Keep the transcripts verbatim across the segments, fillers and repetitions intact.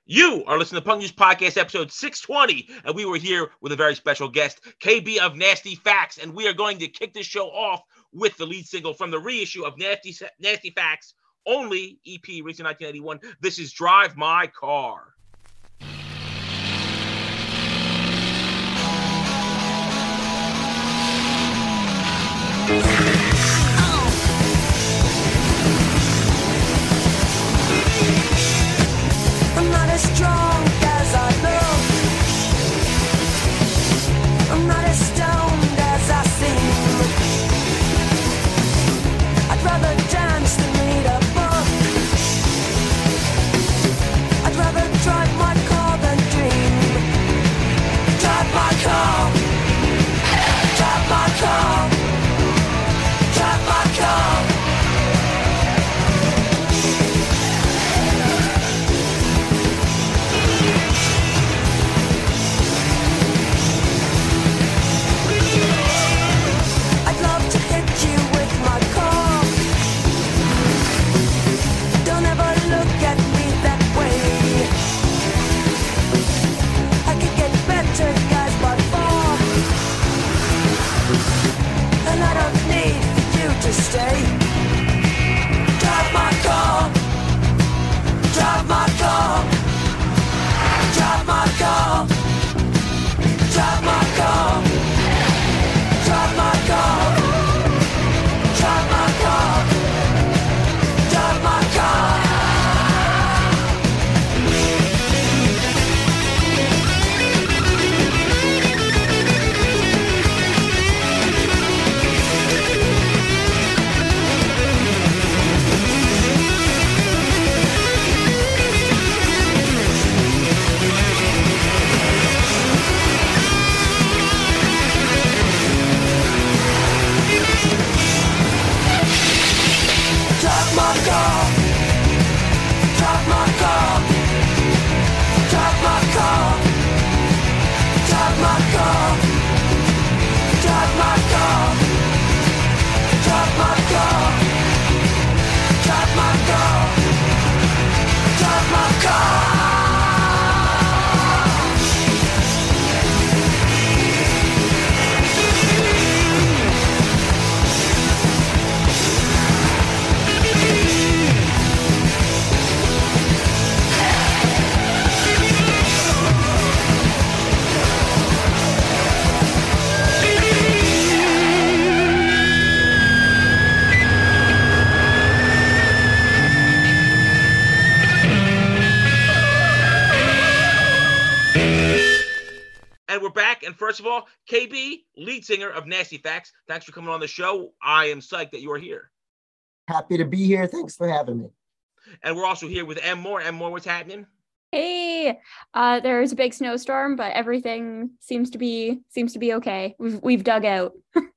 You are listening to Punk News Podcast episode six twenty, and we were here with a very special guest, K B of Nasty Facts, and we are going to kick this show off with the lead single from the reissue of Nasty Nasty Facts Only E P, released in nineteen eighty-one. This is Drive My Car. I'm not as strong as I look. I'm not as stoned as I seem. I'd rather dance than read a book. I'd rather drive my car than dream. Drive my car. Drive my car. Drive my car. I'd love to hit you with my car. Don't ever look at me that way. I could get better guys by far, and I don't need for you to stay. Drive my car. Drive my car. Drive my car. Drive my car. Drive my car. Drive my car. Drive my car. Drive my car. Drive my car. Drive my car. Drive my car. Drive my car. Drive my car. Drive my car. Drive my car. And we're back, and first of all, K B, lead singer of Nasty Facts, thanks for coming on the show. I am psyched that you are here. Happy to be here. Thanks for having me. And we're also here with M. Moore. M. Moore, what's happening? Hey, uh, there's a big snowstorm, but everything seems to be seems to be okay. We've we've dug out.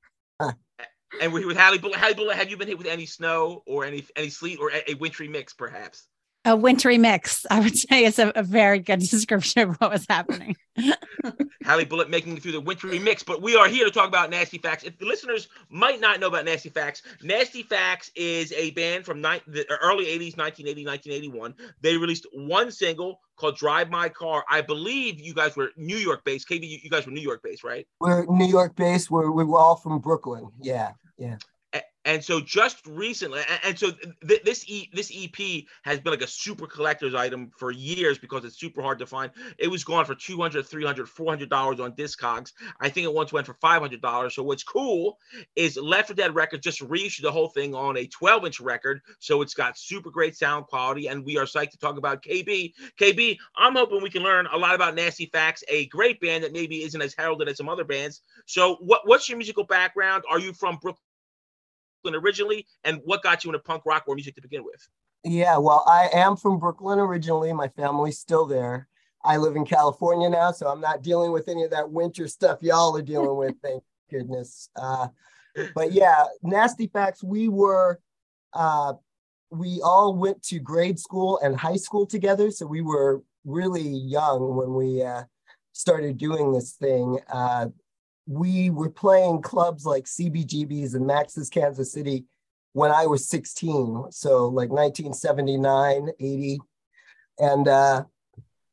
And we're here with Hallie Bullet. Hallie Bullet, have you been hit with any snow or any any sleet or a, a wintry mix, perhaps? A wintry mix, I would say, is a, a very good description of what was happening. Hallie Bullet making it through the wintry mix, but we are here to talk about Nasty Facts. If the listeners might not know about Nasty Facts, Nasty Facts is a band from ni- the early eighties, nineteen eighty, nineteen eighty-one. They released one single called Drive My Car. I believe you guys were New York based. K B, you, you guys were New York based, right? We're New York based. We're, we're all from Brooklyn. Yeah, yeah. And so just recently, and so th- this e- this E P has been like a super collector's item for years because it's super hard to find. It was gone for two hundred dollars, three hundred dollars, four hundred dollars on Discogs. I think it once went for five hundred dollars. So what's cool is Left for Dead Records just reissued the whole thing on a twelve inch record. So it's got super great sound quality, and we are psyched to talk about K B. K B, I'm hoping we can learn a lot about Nasty Facts, a great band that maybe isn't as heralded as some other bands. So what, what's your musical background? Are you from Brooklyn originally, and what got you into punk rock or music to begin with? Yeah, well, I am from Brooklyn originally. My family's still there. I live in California now, so I'm not dealing with any of that winter stuff y'all are dealing with, thank goodness. Uh, but yeah, Nasty Facts, we were, uh, we all went to grade school and high school together, so we were really young when we uh, started doing this thing. Uh, we were playing clubs like C B G B's and Max's Kansas City when I was sixteen. So like nineteen seventy-nine, eighty. And uh,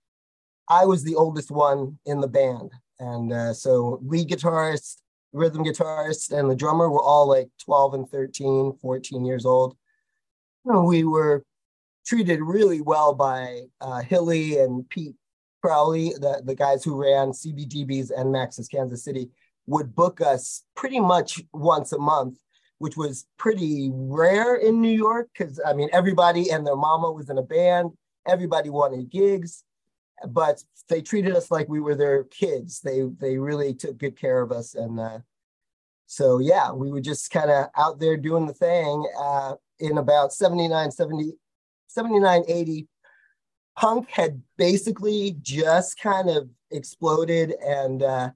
I was the oldest one in the band. And uh, so lead guitarist, rhythm guitarist, and the drummer were all like twelve and thirteen, fourteen years old. And we were treated really well by uh, Hilly and Pete Crowley, the, the guys who ran C B D B's and Max's Kansas City, would book us pretty much once a month, which was pretty rare in New York because, I mean, everybody and their mama was in a band. Everybody wanted gigs, but they treated us like we were their kids. They they really took good care of us. And uh, so, yeah, we were just kind of out there doing the thing. Uh, in about seventy-nine, seventy, seventy-nine, eighty, punk had basically just kind of exploded, and uh,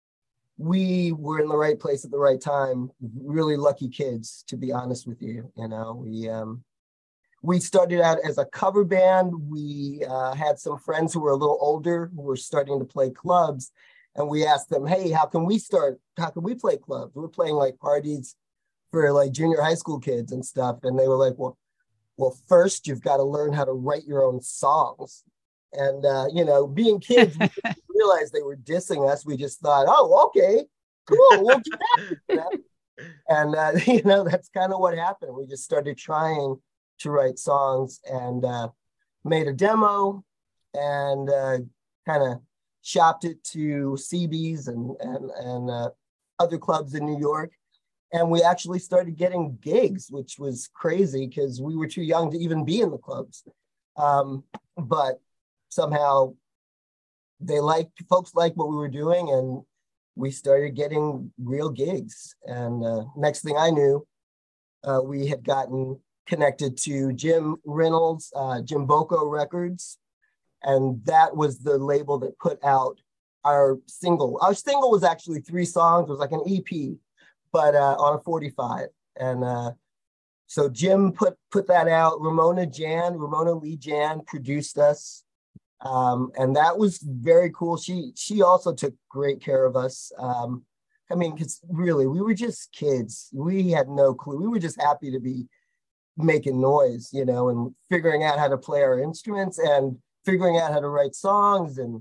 we were in the right place at the right time. Really lucky kids, to be honest with you. You know, we um, we started out as a cover band. We uh, had some friends who were a little older who were starting to play clubs, and we asked them, "Hey, how can we start? How can we play clubs?" We were playing like parties for like junior high school kids and stuff, and they were like, "Well, well, first you've got to learn how to write your own songs." And, uh, you know, being kids, we didn't realize they were dissing us. We just thought, oh, okay, cool, we'll do that. You know? And, uh, you know, that's kind of what happened. We just started trying to write songs and uh, made a demo and uh, kind of shopped it to C B's and, and, and uh, other clubs in New York. And we actually started getting gigs, which was crazy because we were too young to even be in the clubs. Um, but somehow they liked, folks liked what we were doing, and we started getting real gigs. And uh, next thing I knew, uh, we had gotten connected to Jim Reynolds, uh, Jim Boko Records. And that was the label that put out our single. Our single was actually three songs. It was like an E P, but uh, on a forty-five. And uh, so Jim put, put that out. Ramona Jan, Ramona Lee Jan produced us. Um, and that was very cool. She she also took great care of us. Um, I mean, because really, we were just kids. We had no clue. We were just happy to be making noise, you know, and figuring out how to play our instruments and figuring out how to write songs. And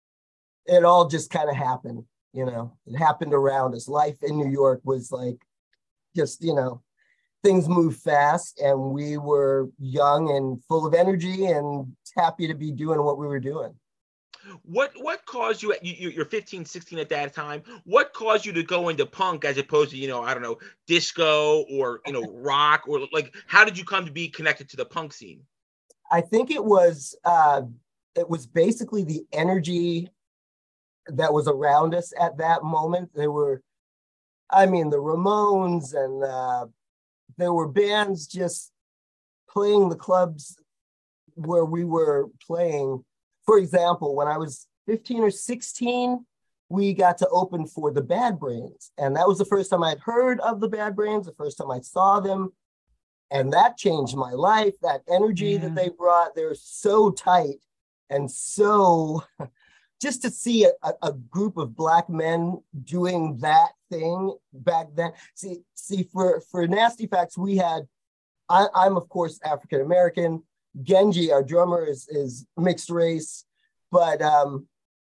it all just kind of happened, you know. It happened around us. Life in New York was like just, you know, things moved fast, and we were young and full of energy and happy to be doing what we were doing. What what caused you, you, you're fifteen, sixteen at that time, what caused you to go into punk as opposed to, you know, I don't know, disco or, you know, rock, or like, how did you come to be connected to the punk scene? I think it was, uh, it was basically the energy that was around us at that moment. There were, I mean, the Ramones, and uh, there were bands just playing the clubs where we were playing. For example, when I was fifteen or sixteen, we got to open for the Bad Brains. And that was the first time I'd heard of the Bad Brains, the first time I saw them. And that changed my life. That energy yeah. that they brought, they're so tight and so, just to see a, a group of Black men doing that thing back then. See, see for, for Nasty Facts, we had, I, I'm of course African-American. Genji, our drummer, is, is mixed race, but um,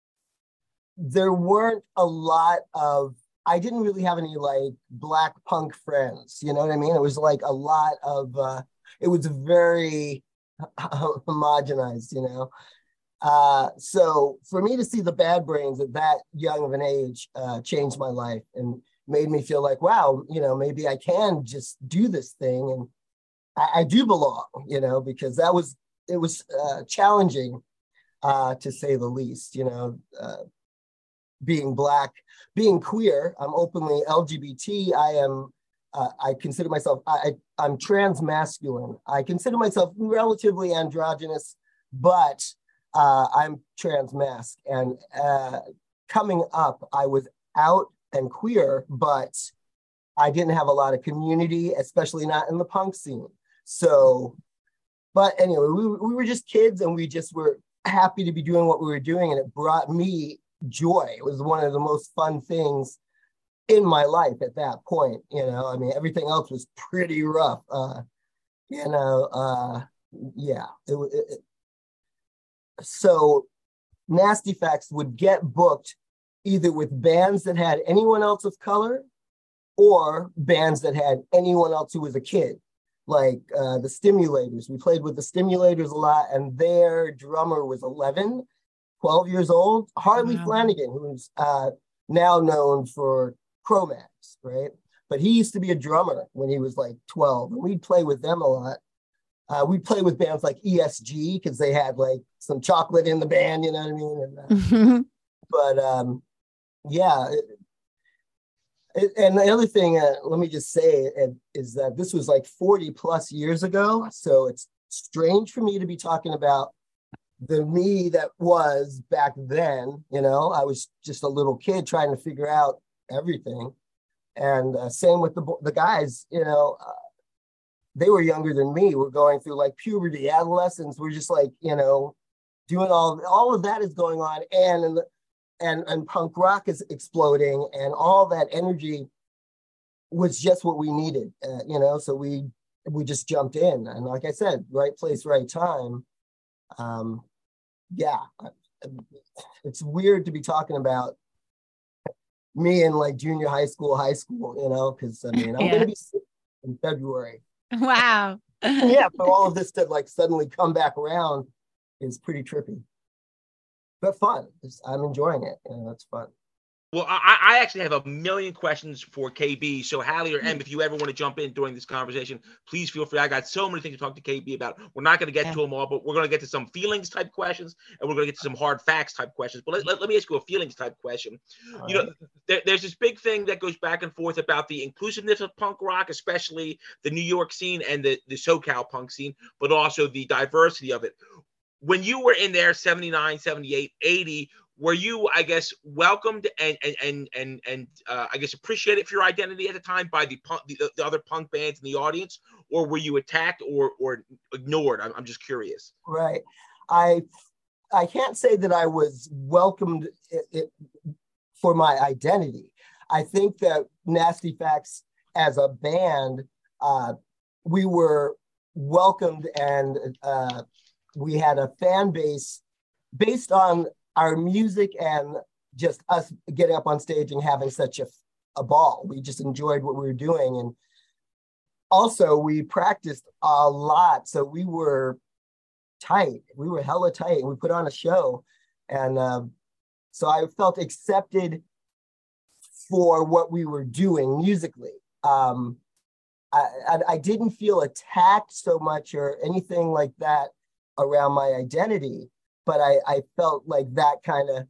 there weren't a lot of, I didn't really have any like Black punk friends, you know what I mean? It was like a lot of, uh, it was very homogenized, you know? Uh, so for me to see the Bad Brains at that young of an age uh, changed my life and made me feel like, wow, you know, maybe I can just do this thing, and I, I do belong, you know, because that was, it was uh, challenging uh, to say the least, you know, uh, being Black, being queer. I'm openly L G B T. I am, uh, I consider myself, I, I, I'm trans masculine. I consider myself relatively androgynous, but uh, I'm trans masc. And uh, coming up, I was out and queer, but I didn't have a lot of community, especially not in the punk scene. So, but anyway, we, we were just kids, and we just were happy to be doing what we were doing. And it brought me joy. It was one of the most fun things in my life at that point. You know, I mean, everything else was pretty rough. Uh, you know, uh, yeah. It, it, it, so Nasty Facts would get booked either with bands that had anyone else of color or bands that had anyone else who was a kid, like uh, the Stimulators. We played with the Stimulators a lot, and their drummer was eleven, twelve years old. Harley Wow. Flanagan, who's uh, now known for Cro-Mags, right? But he used to be a drummer when he was like twelve, and we'd play with them a lot. Uh, we'd play with bands like E S G because they had like some chocolate in the band, you know what I mean? And, uh, but um, yeah. It, it, and the other thing, uh, let me just say, uh, is that this was like forty plus years ago. So it's strange for me to be talking about the me that was back then. You know, I was just a little kid trying to figure out everything. And uh, same with the the guys, you know, uh, they were younger than me. We're going through like puberty, adolescence. We're just like, you know, doing all all of that is going on, and and and, and punk rock is exploding, and all that energy was just what we needed, uh, you know. So we we just jumped in, and like I said, right place, right time. Um, yeah, it's weird to be talking about me in like junior high school, high school, you know, because I mean, I'm Yeah. gonna be sick in February. Wow. Yeah, for all of this to like suddenly come back around is pretty trippy, but fun. It's, I'm enjoying it. You know, it's fun. Well, I, I actually have a million questions for K B. So Hallie or Em, if you ever want to jump in during this conversation, please feel free. I got so many things to talk to K B about. We're not going to get Yeah. to them all, but we're going to get to some feelings type questions, and we're going to get to some hard facts type questions. But let, let, let me ask you a feelings type question. All You know, right. there, there's this big thing that goes back and forth about the inclusiveness of punk rock, especially the New York scene and the, the SoCal punk scene, but also the diversity of it. When you were in there, seventy-nine, seventy-eight, eighty, were you, I guess, welcomed and and and and, and uh, I guess appreciated for your identity at the time by the punk, the, the other punk bands in the audience, or were you attacked or or ignored? I'm, I'm just curious. Right. I I can't say that I was welcomed it, it, for my identity. I think that Nasty Facts as a band, uh, we were welcomed, and uh, we had a fan base based on our music and just us getting up on stage and having such a, a ball. We just enjoyed what we were doing. And also we practiced a lot. So we were tight. We were hella tight, and we put on a show. And uh, so I felt accepted for what we were doing musically. Um, I, I, I didn't feel attacked so much or anything like that around my identity, but I, I felt like that kind of,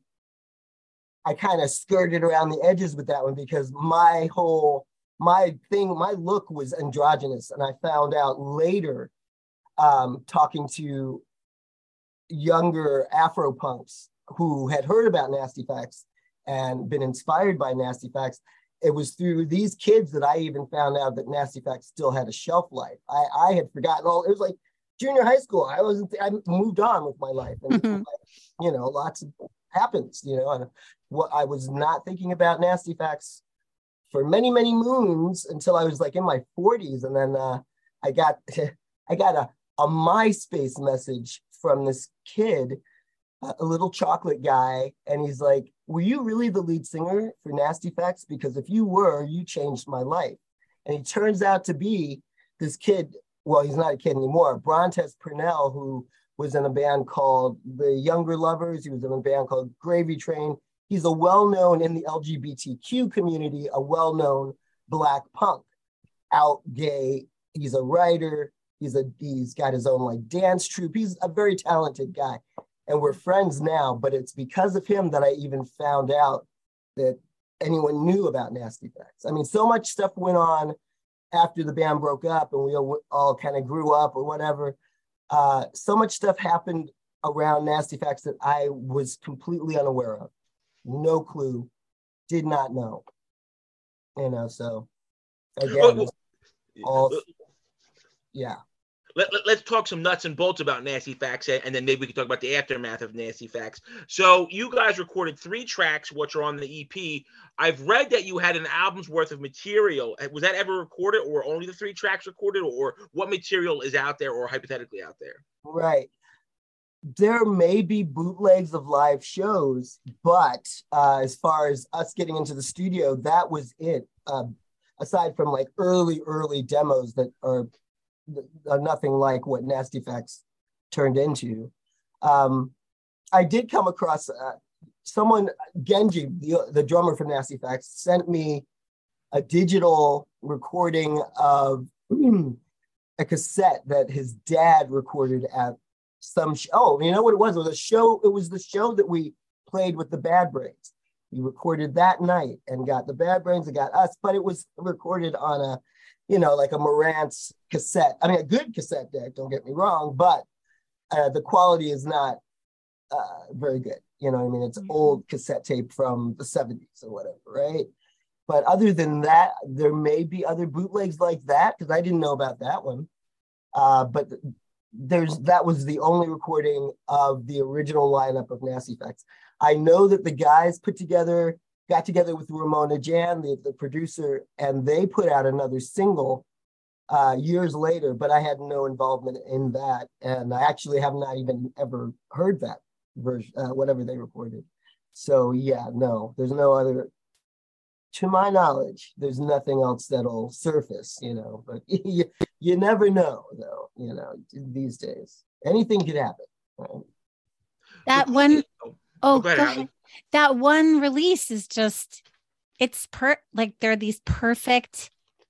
I kind of skirted around the edges with that one, because my whole, my thing, my look was androgynous. And I found out later, um, talking to younger Afro punks who had heard about Nasty Facts and been inspired by Nasty Facts. It was through these kids that I even found out that Nasty Facts still had a shelf life. I, I had forgotten all, it was like junior high school. I wasn't, I moved on with my life, and Mhm. you know, lots of happens, you know, and what I was not thinking about Nasty Facts for many, many moons until I was like in my forties. And then uh, I got, I got a, a MySpace message from this kid, a little chocolate guy. And he's like, were you really the lead singer for Nasty Facts? Because if you were, you changed my life. And he turns out to be this kid. Well, he's not a kid anymore. Brontes Purnell, who was in a band called The Younger Lovers. He was in a band called Gravy Train. He's a well-known in the L G B T Q community, a well-known Black punk, out gay. He's a writer. He's a he's got his own like dance troupe. He's a very talented guy, and we're friends now. But it's because of him that I even found out that anyone knew about Nasty Facts. I mean, so much stuff went on after the band broke up, and we all, all kind of grew up or whatever. Uh, so much stuff happened around Nasty Facts that I was completely unaware of. No clue, did not know. You know, so again, all, yeah. Let, let, let's talk some nuts and bolts about Nasty Facts, and then maybe we can talk about the aftermath of Nasty Facts. So you guys recorded three tracks, which are on the E P. I've read that you had an album's worth of material. Was that ever recorded, or only the three tracks recorded, or what material is out there or hypothetically out there? Right. there may be bootlegs of live shows, but uh, as far as us getting into the studio, that was it. Uh, aside from like early, early demos that are, are nothing like what Nasty Facts turned into. Um, I did come across uh, someone, Genji, the, the drummer for Nasty Facts, sent me a digital recording of a cassette that his dad recorded at some show. Oh, you know what it was? It was a show. It was the show that we played with the Bad Brains. We recorded that night and got the Bad Brains and got us, but it was recorded on a, you know, like a Marantz cassette. I mean, a good cassette deck, don't get me wrong, but uh, the quality is not uh, very good. You know what I mean? It's mm-hmm. old cassette tape from the seventies or whatever, right? But other than that, there may be other bootlegs like that, because I didn't know about that one. Uh, but there's that was the only recording of the original lineup of Nasty Facts. I know that the guys put together, got together with Ramona Jan, the, the producer, and they put out another single uh, years later, but I had no involvement in that. And I actually have not even ever heard that version, uh, whatever they recorded. So yeah, no, there's no other, to my knowledge, there's nothing else that'll surface, you know, but you, you never know though, you know, these days, anything could happen. Right? That one, Oh, oh, go ahead, go Allie. ahead. That one release is just, it's per, like, they're these perfect,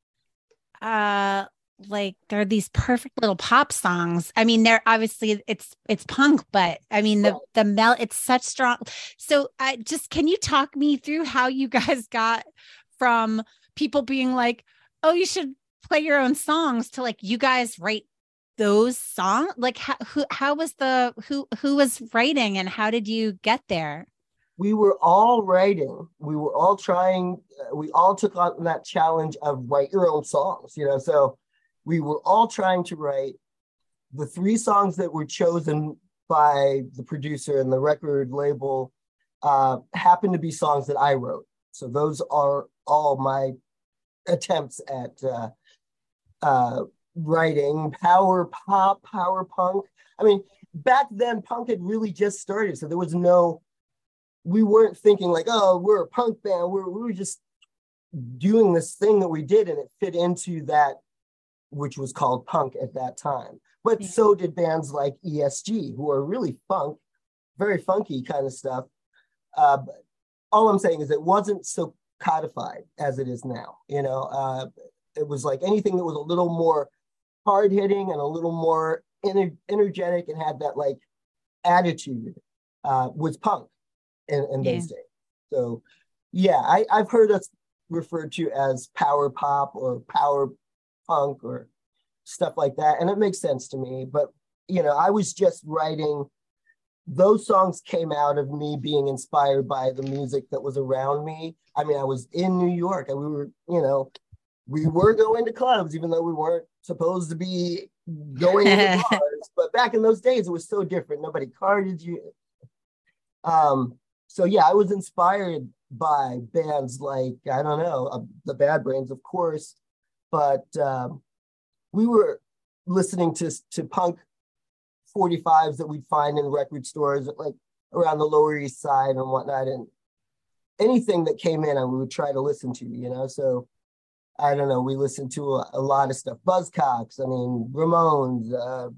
uh, like they're these perfect little pop songs. I mean, they're obviously it's it's punk, but I mean the the mel it's such strong. So I just can you talk me through how you guys got from people being like, oh, you should play your own songs to like you guys write those songs? Like how who how was the who who was writing and how did you get there? We were all writing. We were all trying. Uh, we all took on that challenge of write your own songs. You know, so. We were all trying to write. The three songs that were chosen by the producer and the record label uh, happened to be songs that I wrote. So those are all my attempts at uh, uh, writing power pop, power punk. I mean, back then punk had really just started. So there was no, we weren't thinking like, oh, we're a punk band. We're, we were just doing this thing that we did and it fit into that, which was called punk at that time. But yeah. So did bands like E S G, who are really funk, very funky kind of stuff. Uh, but all I'm saying is it wasn't so codified as it is now. You know, uh, it was like anything that was a little more hard hitting and a little more ener- energetic and had that like attitude uh, was punk in, in yeah. those days. So yeah, I, I've heard us referred to as power pop or power punk or stuff like that, and it makes sense to me. But you know, I was just writing, those songs came out of me being inspired by the music that was around me. I mean, I was in New York and we were, you know, we were going to clubs even though we weren't supposed to be going to bars. But back in those days it was so different. Nobody carded you. Um so yeah, I was inspired by bands like, I don't know, uh, the Bad Brains, of course. But um, we were listening to, to punk forty-fives that we'd find in record stores, like around the Lower East Side and whatnot. And anything that came in, I would try to listen to, you know? So I don't know, we listened to a, a lot of stuff. Buzzcocks, I mean, Ramones. Uh,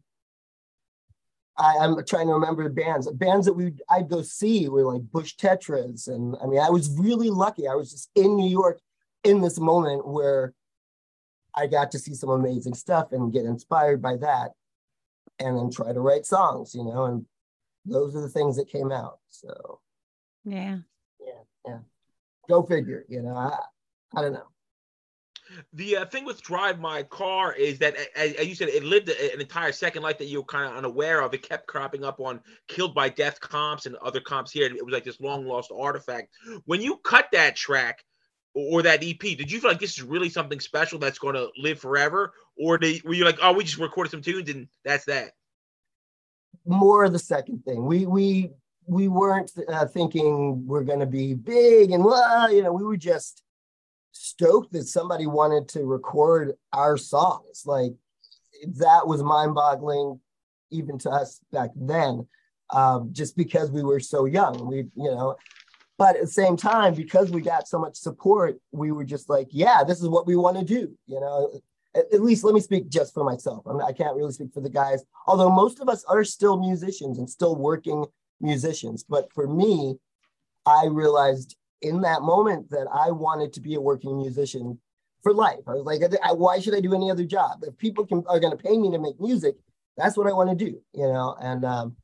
I, I'm trying to remember bands. Bands that we I'd go see were like Bush Tetras. And I mean, I was really lucky. I was just in New York in this moment where I got to see some amazing stuff and get inspired by that and then try to write songs, you know, and those are the things that came out. So, yeah. Yeah. Yeah. Go figure, you know, I, I don't know. The uh, thing with Drive My Car is that, as, as you said, it lived an entire second life that you were kind of unaware of. It kept cropping up on Killed by Death comps and other comps here. It was like this long lost artifact. When you cut that track, or that E P, did you feel like this is really something special that's going to live forever? Or did, were you like, oh, we just recorded some tunes and that's that? More of the second thing. We we we weren't uh, thinking we're going to be big and, well, you know, we were just stoked that somebody wanted to record our songs. Like, that was mind-boggling even to us back then. um, just because we were so young. We, you know, but at the same time, because we got so much support, we were just like, yeah, this is what we want to do. You know, at, at least let me speak just for myself. I mean, I can't really speak for the guys, although most of us are still musicians and still working musicians. But for me, I realized in that moment that I wanted to be a working musician for life. I was like, I, why should I do any other job? If people can are going to pay me to make music, that's what I want to do, you know? And um,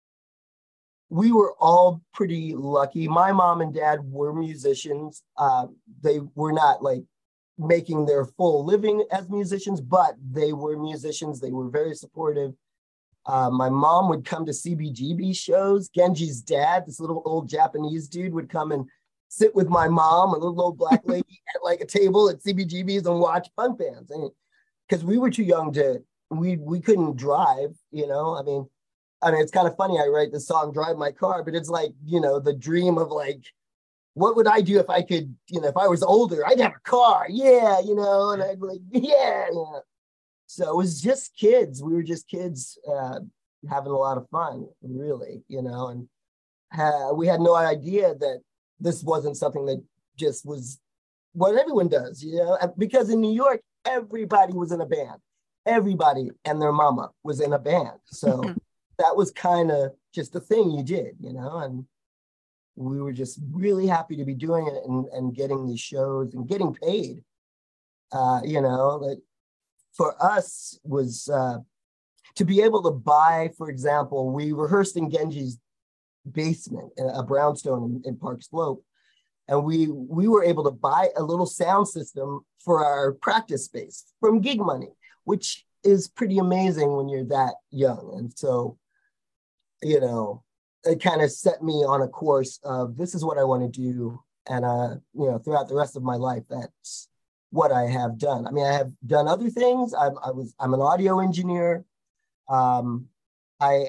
we were all pretty lucky. My mom and dad were musicians. Uh, they were not like making their full living as musicians, but they were musicians. They were very supportive. Uh, my mom would come to C B G B shows. Genji's dad, this little old Japanese dude, would come and sit with my mom, a little old black lady, at like a table at C B G B's and watch punk bands. And because we were too young to, we we couldn't drive, you know. I mean, I mean, it's kind of funny. I write the song "Drive My Car," but it's like, you know, the dream of like, what would I do if I could, you know, if I was older, I'd have a car, yeah, you know, and I'd be like, yeah, you know. So it was just kids. We were just kids uh, having a lot of fun, really, you know, and uh, we had no idea that this wasn't something that just was what everyone does, you know, because in New York, everybody was in a band. Everybody and their mama was in a band. So that was kind of just a thing you did, you know, and we were just really happy to be doing it and, and getting these shows and getting paid, uh, you know, like, for us was uh, to be able to buy, for example, we rehearsed in Genji's basement, a brownstone in, in Park Slope, and we we were able to buy a little sound system for our practice space from gig money, which is pretty amazing when you're that young. And so, you know, it kind of set me on a course of this is what I want to do, and uh, you know, throughout the rest of my life, that's what I have done. I mean, I have done other things. I'm, I was, I'm an audio engineer. Um, I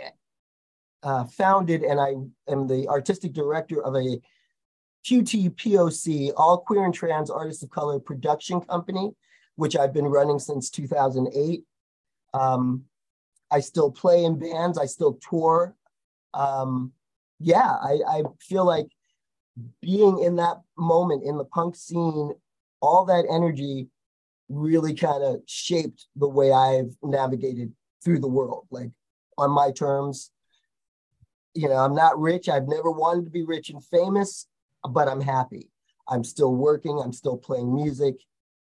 uh, founded and I am the artistic director of a Q T P O C, All Queer and Trans Artists of Color production company, which I've been running since two thousand eight. Um, I still play in bands. I still tour. Um, yeah, I, I feel like being in that moment in the punk scene, all that energy really kind of shaped the way I've navigated through the world, like on my terms. You know, I'm not rich. I've never wanted to be rich and famous, but I'm happy. I'm still working. I'm still playing music.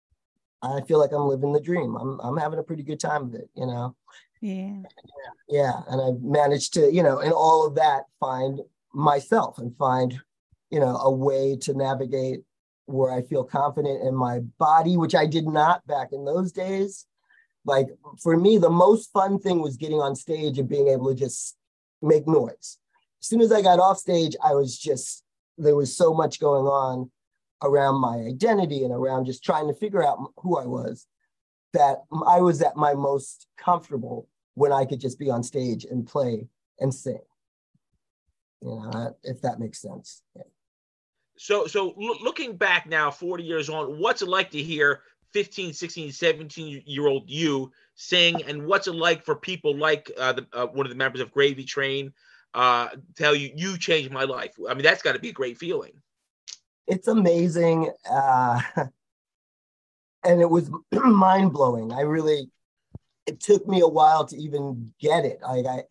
I feel like I'm living the dream. I'm I'm having a pretty good time with it, you know? Yeah. Yeah. And I've managed to, you know, in all of that, find myself and find, you know, a way to navigate where I feel confident in my body, which I did not back in those days. Like for me, the most fun thing was getting on stage and being able to just make noise. As soon as I got off stage, I was just, there was so much going on around my identity and around just trying to figure out who I was, that I was at my most comfortable when I could just be on stage and play and sing. You know, if that makes sense. Yeah. So, so lo- looking back now, forty years on, what's it like to hear fifteen, sixteen, seventeen year old you sing? And what's it like for people like uh, the, uh, one of the members of Gravy Train uh, tell you, you changed my life? I mean, that's got to be a great feeling. It's amazing. Uh, and it was mind blowing. I really, it took me a while to even get it. Like I,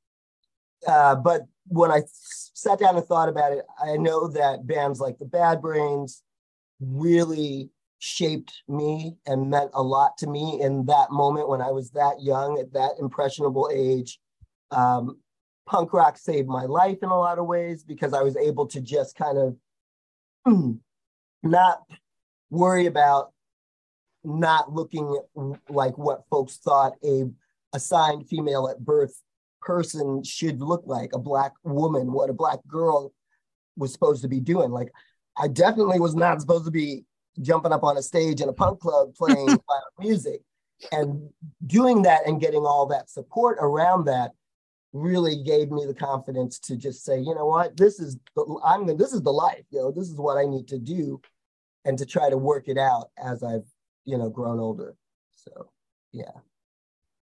uh, but when I sat down and thought about it, I know that bands like the Bad Brains really shaped me and meant a lot to me in that moment when I was that young, at that impressionable age. Um, punk rock saved my life in a lot of ways because I was able to just kind of not worry about not looking like what folks thought a assigned female at birth person should look like, a Black woman, what a Black girl was supposed to be doing. Like, I definitely was not supposed to be jumping up on a stage in a punk club playing loud music. And doing that and getting all that support around that really gave me the confidence to just say, you know what, this is the, I'm this is the life, you know, this is what I need to do, and to try to work it out as I've, you know, grown older. So, yeah.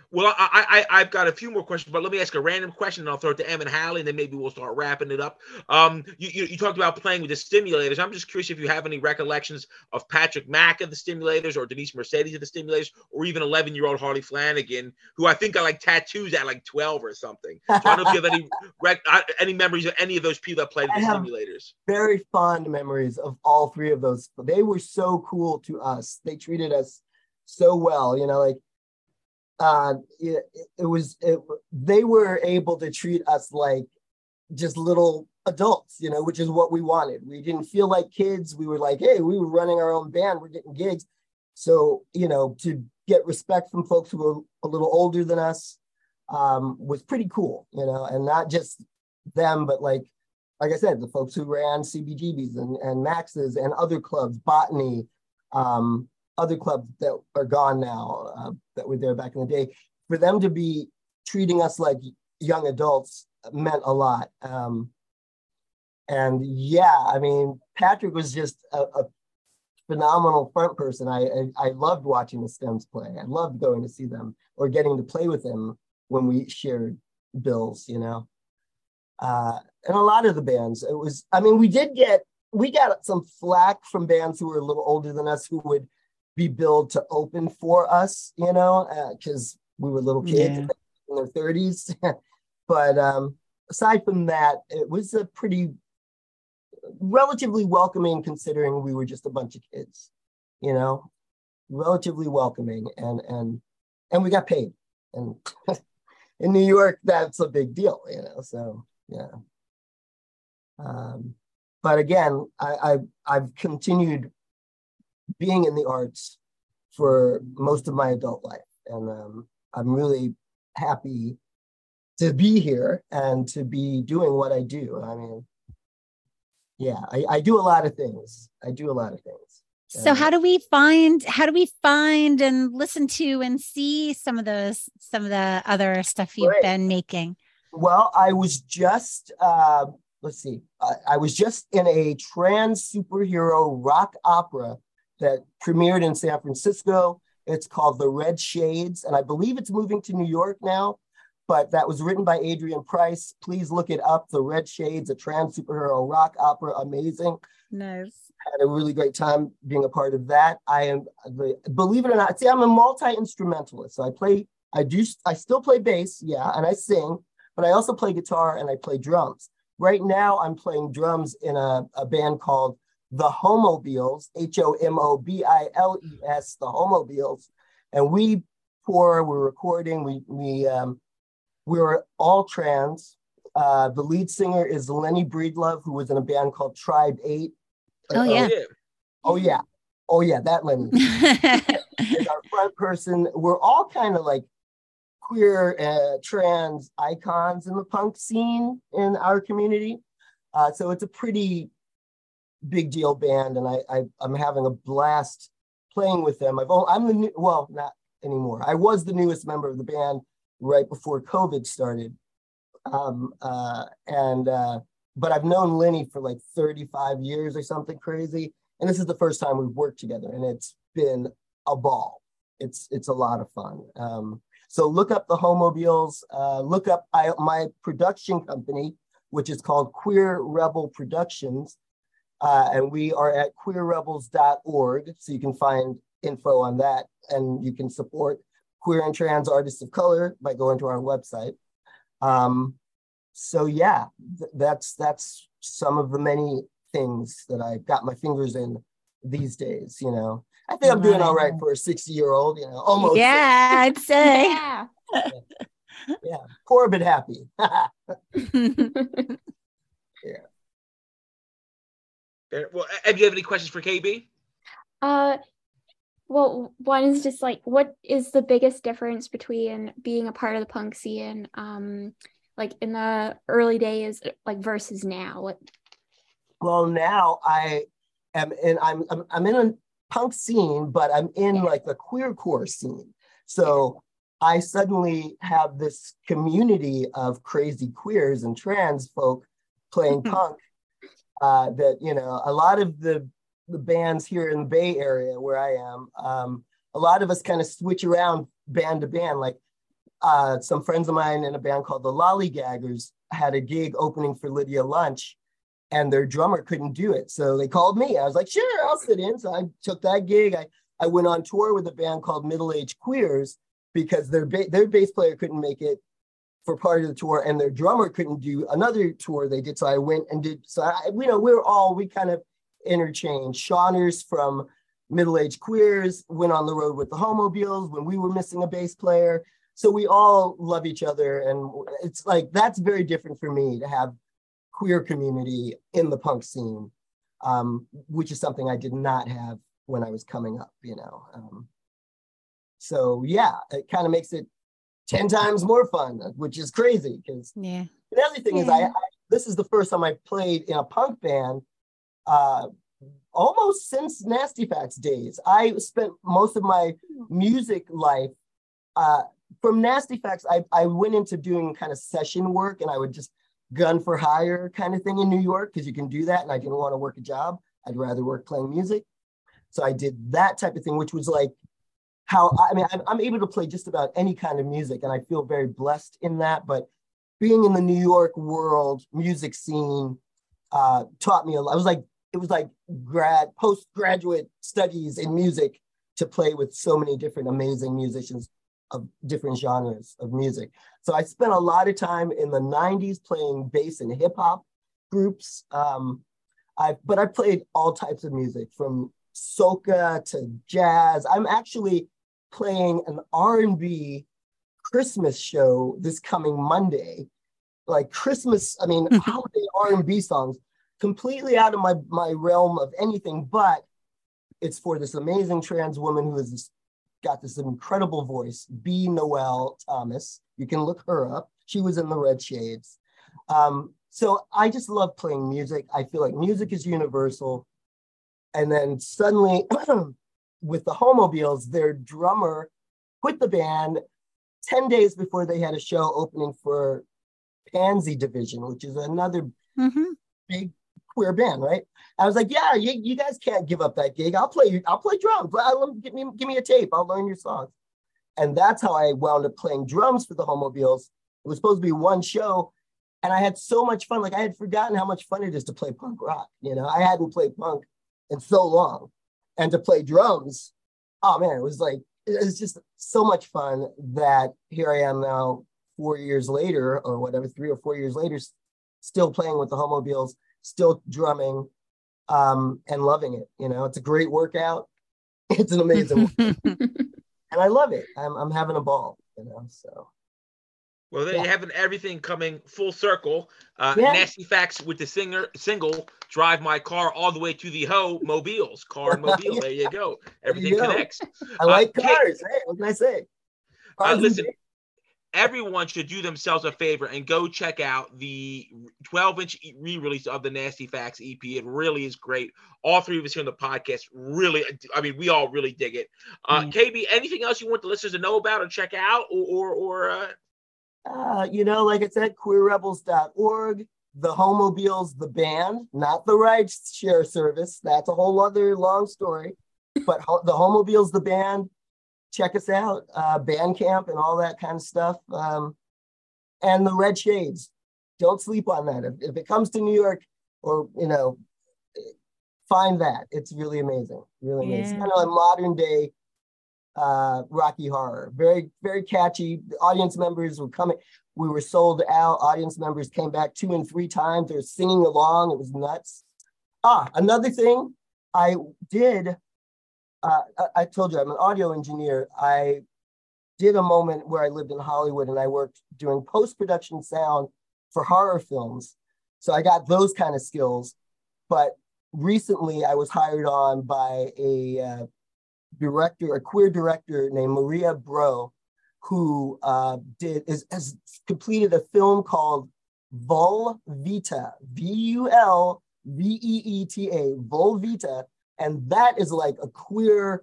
Well, I, I, I've got a few more questions, but let me ask a random question, and I'll throw it to Em and Hallie, and then maybe we'll start wrapping it up. Um, you, you, you talked about playing with the stimulators. I'm just curious if you have any recollections of Patrick Mack of the stimulators, or Denise Mercedes of the stimulators, or even eleven-year-old Harley Flanagan, who I think got like tattoos at like twelve or something. So I don't know if you have any rec- any memories of any of those people that played with the stimulators. Very fond memories of all three of those. They were so cool to us. They treated us so well, you know, like. Uh, it, it was, it, they were able to treat us like just little adults, you know, which is what we wanted. We didn't feel like kids. We were like, hey, we were running our own band. We're getting gigs. So, you know, to get respect from folks who were a little older than us um, was pretty cool, you know, and not just them, but like, like I said, the folks who ran C B G B's and, and Max's and other clubs, Botany, um, other clubs that are gone now uh, that were there back in the day, for them to be treating us like young adults meant a lot. Um, and yeah, I mean, Patrick was just a, a phenomenal front person. I, I I loved watching the Stems play. I loved going to see them or getting to play with them when we shared bills, you know. Uh, and a lot of the bands, it was, I mean, we did get, we got some flack from bands who were a little older than us who would be billed to open for us, you know, because uh, we were little kids Yeah. in their thirties. But um, aside from that, it was a pretty relatively welcoming, considering we were just a bunch of kids, you know, relatively welcoming, and and and we got paid. And in New York, that's a big deal, you know. So yeah. Um, but again, I, I I've continued being in the arts for most of my adult life. And um, I'm really happy to be here and to be doing what I do. I mean, yeah, I, I do a lot of things. I do a lot of things. So how do we find, how do we find and listen to and see some of those, some of the other stuff you've Right. been making? Well, I was just, uh, let's see, I, I was just in a trans superhero rock opera that premiered in San Francisco. It's called The Red Shades, and I believe it's moving to New York now, but that was written by Adrian Price. Please look it up, The Red Shades, a trans superhero rock opera, amazing. Nice. Had a really great time being a part of that. I am, believe it or not, see, I'm a multi-instrumentalist. So I play, I do, I still play bass, yeah, and I sing, but I also play guitar and I play drums. Right now, I'm playing drums in a, a band called The Homobiles, H O M O B I L E S, The Homobiles. And we pour, we're recording, we, we, um, we were all trans. Uh, the lead singer is Lenny Breedlove, who was in a band called Tribe Eight. Oh, yeah. Yeah. Oh, yeah. Oh, yeah, that Lenny is our front person. We're all kind of like queer uh, trans icons in the punk scene in our community. Uh, so it's a pretty big deal band, and I, I I'm having a blast playing with them. I've only, I'm the new, well, not anymore. I was the newest member of the band right before COVID started, um, uh, and uh, but I've known Lenny for like thirty-five years or something crazy, and this is the first time we've worked together, and it's been a ball. It's it's a lot of fun. Um, so look up the Homobiles. Uh, look up I, my production company, which is called Queer Rebel Productions. Uh, and we are at queer rebels dot org, so you can find info on that, and you can support queer and trans artists of color by going to our website. Um, so yeah, th- that's that's some of the many things that I got my fingers in these days. You know, I think I'm doing all right for a sixty-year-old. You know, almost. Yeah, I'd say. Yeah. Yeah, poor but happy. Yeah. Well, Ed, do you have any questions for K B? Uh, well, one is just like, what is the biggest difference between being a part of the punk scene, um, like in the early days, like versus now? What? Well, now I am in. I'm I'm, I'm in a punk scene, but I'm in Yeah. like the queercore scene. So I suddenly have this community of crazy queers and trans folk playing punk. Uh, that, you know, a lot of the, the bands here in the Bay Area where I am, um, a lot of us kind of switch around band to band. Like uh, some friends of mine in a band called the Lollygaggers had a gig opening for Lydia Lunch, and their drummer couldn't do it. So they called me. I was like, sure, I'll sit in. So I took that gig. I, I went on tour with a band called Middle Aged Queers because their, ba- their bass player couldn't make it for part of the tour, and their drummer couldn't do another tour they did. So I went and did, so I, you know, we were all, we kind of interchanged. Shawners from Middle Aged Queers went on the road with the Homobiles when we were missing a bass player. So we all love each other. And it's like, that's very different for me to have queer community in the punk scene, um, which is something I did not have when I was coming up, you know. Um, so yeah, it kind of makes it ten times more fun, which is crazy. Because yeah. The other thing yeah. is, I, I this is the first time I played in a punk band, uh, almost since Nasty Fats days. I spent most of my music life uh, from Nasty Facts. I, I went into doing kind of session work, and I would just gun for hire kind of thing in New York because you can do that, and I didn't want to work a job. I'd rather work playing music. So I did that type of thing, which was like how, I mean, I'm, I'm able to play just about any kind of music, and I feel very blessed in that. But being in the New York world music scene uh, taught me a lot. It was like, it was like grad, postgraduate studies in music to play with so many different amazing musicians of different genres of music. So I spent a lot of time in the nineties playing bass and hip hop groups. Um, I, but I played all types of music from soca to jazz. I'm actually playing an R and B Christmas show this coming Monday. Like Christmas, I mean, holiday R and B songs, completely out of my, my realm of anything, but it's for this amazing trans woman who has got this incredible voice, B. Noel Thomas. You can look her up. She was in the Red Shades. Um, so I just love playing music. I feel like music is universal. And then suddenly with the Homobiles, their drummer quit the band ten days before they had a show opening for Pansy Division, which is another mm-hmm. big queer band, right? I was like, yeah, you, you guys can't give up that gig. I'll play, I'll play drums. I'll, give me, give me a tape. I'll learn your songs. And that's how I wound up playing drums for the Homobiles. It was supposed to be one show, and I had so much fun. Like I had forgotten how much fun it is to play punk rock. You know, I hadn't played punk in so long, and to play drums, oh man, it was like, it was just so much fun that here I am now, four years later, or whatever, three or four years later, still playing with the Homobiles, still drumming, um, and loving it. You know, it's a great workout. It's an amazing workout. And I love it. I'm I'm having a ball, you know, so. Well, there Yeah. you have everything coming full circle. Uh, Yeah. Nasty Facts with the singer single "Drive My Car All the Way to the Ho Mobiles." Car and mobile. Yeah. There you go. There Everything you go. connects. I like Uh, cars. Hey, what can I say? Uh, Cars and listen, bass. everyone should do themselves a favor and go check out the twelve inch re-release of the Nasty Facts E P. It really is great. All three of us here on the podcast really, I mean, we all really dig it. Uh, Yeah. K B, anything else you want the listeners to know about or check out, or or, or uh... Uh, you know, like I said, queer rebels dot org, the Homobiles, the band, not the ride share service. That's a whole other long story. But ho- the Homobiles, the band, check us out, uh, Bandcamp and all that kind of stuff. Um, and the Red Shades. Don't sleep on that. If, if it comes to New York, or, you know, find that. It's really amazing. Really amazing. Yeah. It's kind of a modern day uh, Rocky Horror. Very, very catchy. The audience members were coming. We were sold out. Audience members came back two and three times. They were singing along. It was nuts. Ah, another thing I did, uh, I, I told you I'm an audio engineer. I did a moment where I lived in Hollywood and I worked doing post-production sound for horror films. So I got those kind of skills. But recently I was hired on by a uh, director, a queer director named Maria Bro, who uh, did is, has completed a film called Vulvita, V U L V E E T A, Vulvita, and that is like a queer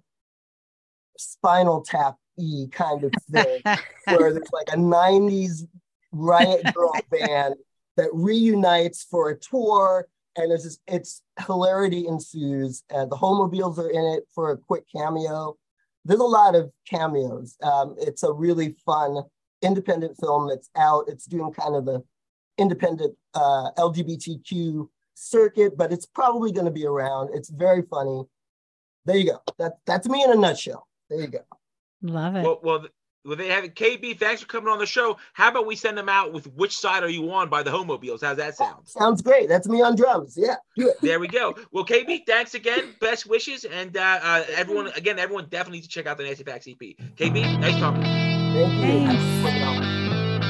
Spinal Tap E kind of thing, where there's like a nineties riot girl band that reunites for a tour. And there's this, it's hilarity ensues. And the Homobiles are in it for a quick cameo. There's a lot of cameos. Um, it's a really fun independent film that's out. It's doing kind of the independent uh, L G B T Q circuit, but it's probably going to be around. It's very funny. There you go. That that's me in a nutshell. There you go. Love it. Well, well, well, they have it. K B, thanks for coming on the show. How about we send them out with Which Side Are You On by the Homobiles? How's that sound? Oh, sounds great. That's me on drums. Yeah, do it. There we go. Well, K B, thanks again. Best wishes. And uh, uh, everyone, again, everyone definitely needs to check out the Nasty Facts E P. K B, nice talking to you. Thank you. Thanks.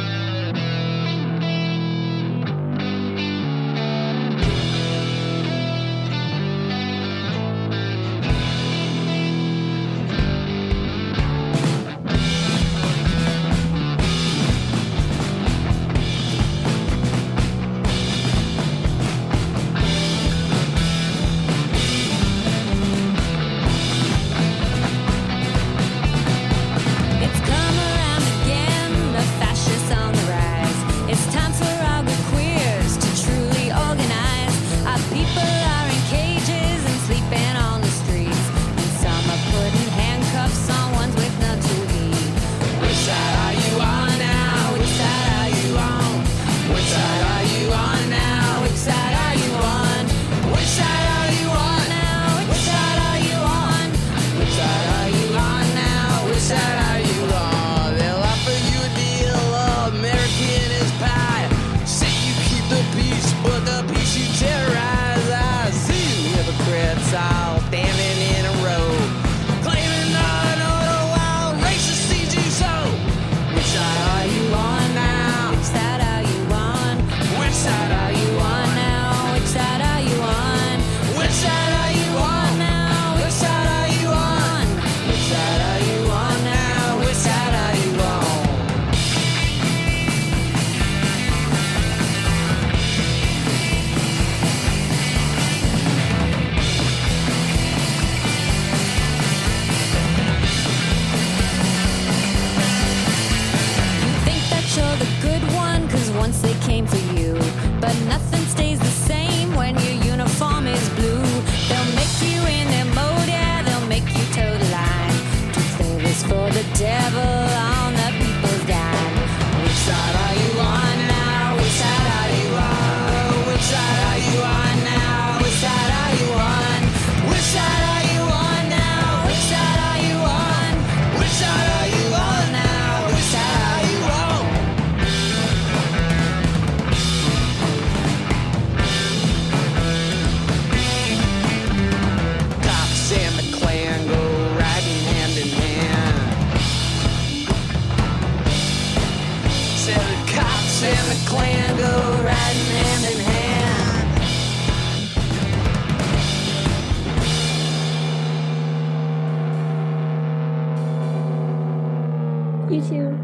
It's come around again, the fascists on the rise. It's time for all the queers to truly organize. Our people are in cages and sleeping on the streets, and some are putting handcuffs on ones with none to eat. Which side are you on now? Which side are you on? Which side are you on now? Which side are you on? Which side are you on now? Which side are you on? Which side are you on now? Which side are you on? They'll offer you a deal of American is pie. Say you keep the peace, but the peace you terrorize. I see you hypocrites all standing in a row, claiming not another wild racist C G show. Which side are you on now? Which side are you on? Which side are you on now? Which side are you on? Which side are you on now? Which side are you on? Which side are you on now? Which side are you on? You think that you're the good one, cause once they came for you. But nothing stays the same when your uniform is blue. They'll make you in their mode, yeah, they'll make you toe the line. Two favors for the devil on the people's dime. Which side are you on now? Which side are you on? Which side are you on now? Which side are you on? Which side are you on now? Which side are you on? Which side are you on now? Which side are you on? Cops and the Klan go riding hand in hand. Said the cops and the Klan go riding hand in hand. You too.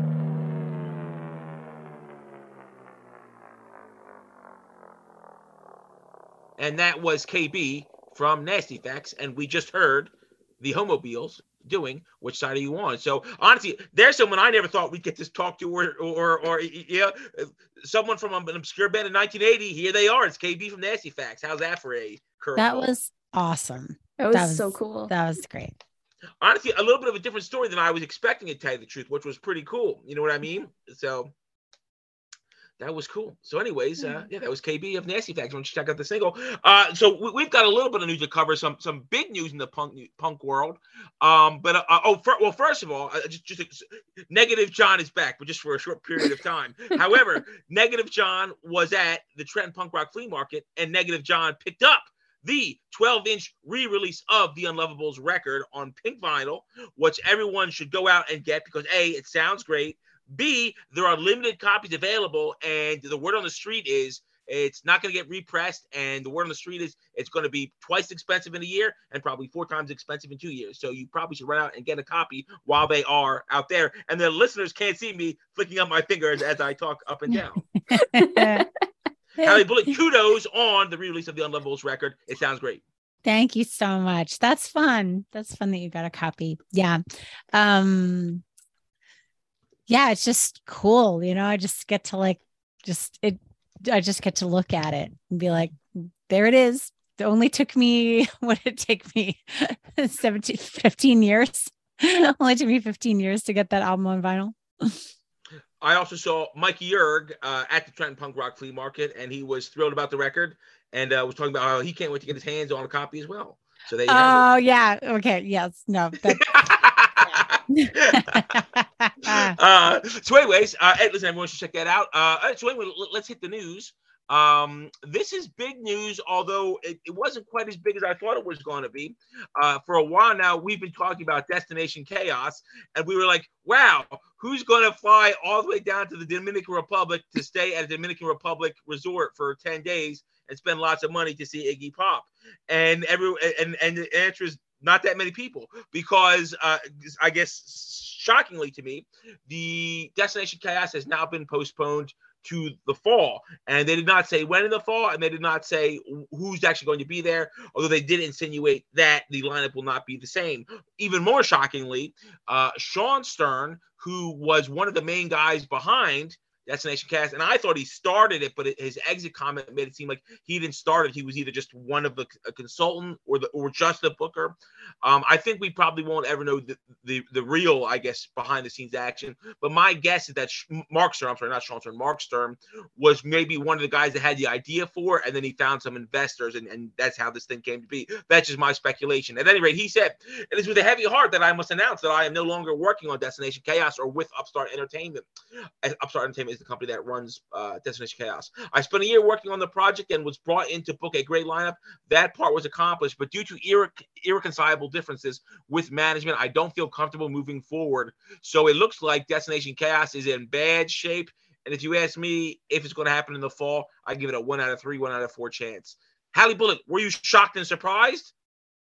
And that was K B from Nasty Facts. And we just heard the Homobiles doing Which Side Are You On? So honestly, there's someone I never thought we'd get to talk to, or or or yeah, someone from an obscure band in nineteen eighty. Here they are. It's K B from Nasty Facts. How's that for a curveball? That was awesome. That was, That was so cool. That was great. honestly a little bit of a different story than I was expecting, to tell you the truth, which was pretty cool. You know what I mean? So that was cool. So anyways, uh, yeah, that was K B of Nasty Facts. Why don't you check out the single? Uh, so we, we've got a little bit of news to cover, some some big news in the punk punk world. Um, but uh, oh, for, well, first of all, uh, just just Negative John is back, but just for a short period of time. However, Negative John was at the Trenton Punk Rock Flea Market, and Negative John picked up the twelve inch re-release of the Unlovables record on pink vinyl, which everyone should go out and get because A, it sounds great. B, there are limited copies available, and the word on the street is it's not going to get repressed, and the word on the street is it's going to be twice expensive in a year and probably four times expensive in two years. So you probably should run out and get a copy while they are out there. And the listeners can't see me flicking up my fingers as I talk up and down. Hallie Bullock, kudos on the re-release of the Unlovables record. It sounds great. Thank you so much. That's fun. That's fun that you got a copy. Yeah. Um, yeah, it's just cool. You know, I just get to like, just, it, I just get to look at it and be like, there it is. It only took me, what did it take me? seventeen, fifteen years. Only took me fifteen years to get that album on vinyl. I also saw Mikey Yerg uh, at the Trenton Punk Rock Flea Market, and he was thrilled about the record and uh, was talking about how he can't wait to get his hands on a copy as well. So there you have Oh yeah. Okay. Yes. No. That, it. uh, so, anyways, uh, hey, listen, everyone should check that out. Uh, so, anyway, let's hit the news. Um, this is big news, although it, it wasn't quite as big as I thought it was going to be. Uh, for a while now, we've been talking about Destination Chaos, and we were like, wow, who's going to fly all the way down to the Dominican Republic to stay at a Dominican Republic resort for ten days and spend lots of money to see Iggy Pop? And every and, and the answer is not that many people, because uh, I guess shockingly to me, the Destination Chaos has now been postponed to the fall, and they did not say when in the fall, and they did not say who's actually going to be there, although they did insinuate that the lineup will not be the same. Even more shockingly, uh, Sean Stern, who was one of the main guys behind Destination Cast, and I thought he started it, but it, his exit comment made it seem like he didn't start it. He was either just one of the a consultant or the or just a booker. Um, I think we probably won't ever know the, the the real, I guess, behind the scenes action. But my guess is that Mark Stern, I'm sorry, not Sean Stern, Mark Stern was maybe one of the guys that had the idea for it, and then he found some investors, and, and that's how this thing came to be. That's just my speculation. At any rate, he said, "It is with a heavy heart that I must announce that I am no longer working on Destination Chaos or with Upstart Entertainment. Upstart Entertainment is the company that runs uh, Destination Chaos. I spent a year working on the project and was brought in to book a great lineup. That part was accomplished, but due to irre- irreconcilable differences with management, I don't feel comfortable moving forward. So it looks like Destination Chaos is in bad shape. And if you ask me if it's going to happen in the fall, I give it a one out of three, one out of four chance." Hallie Bullock, were you shocked and surprised?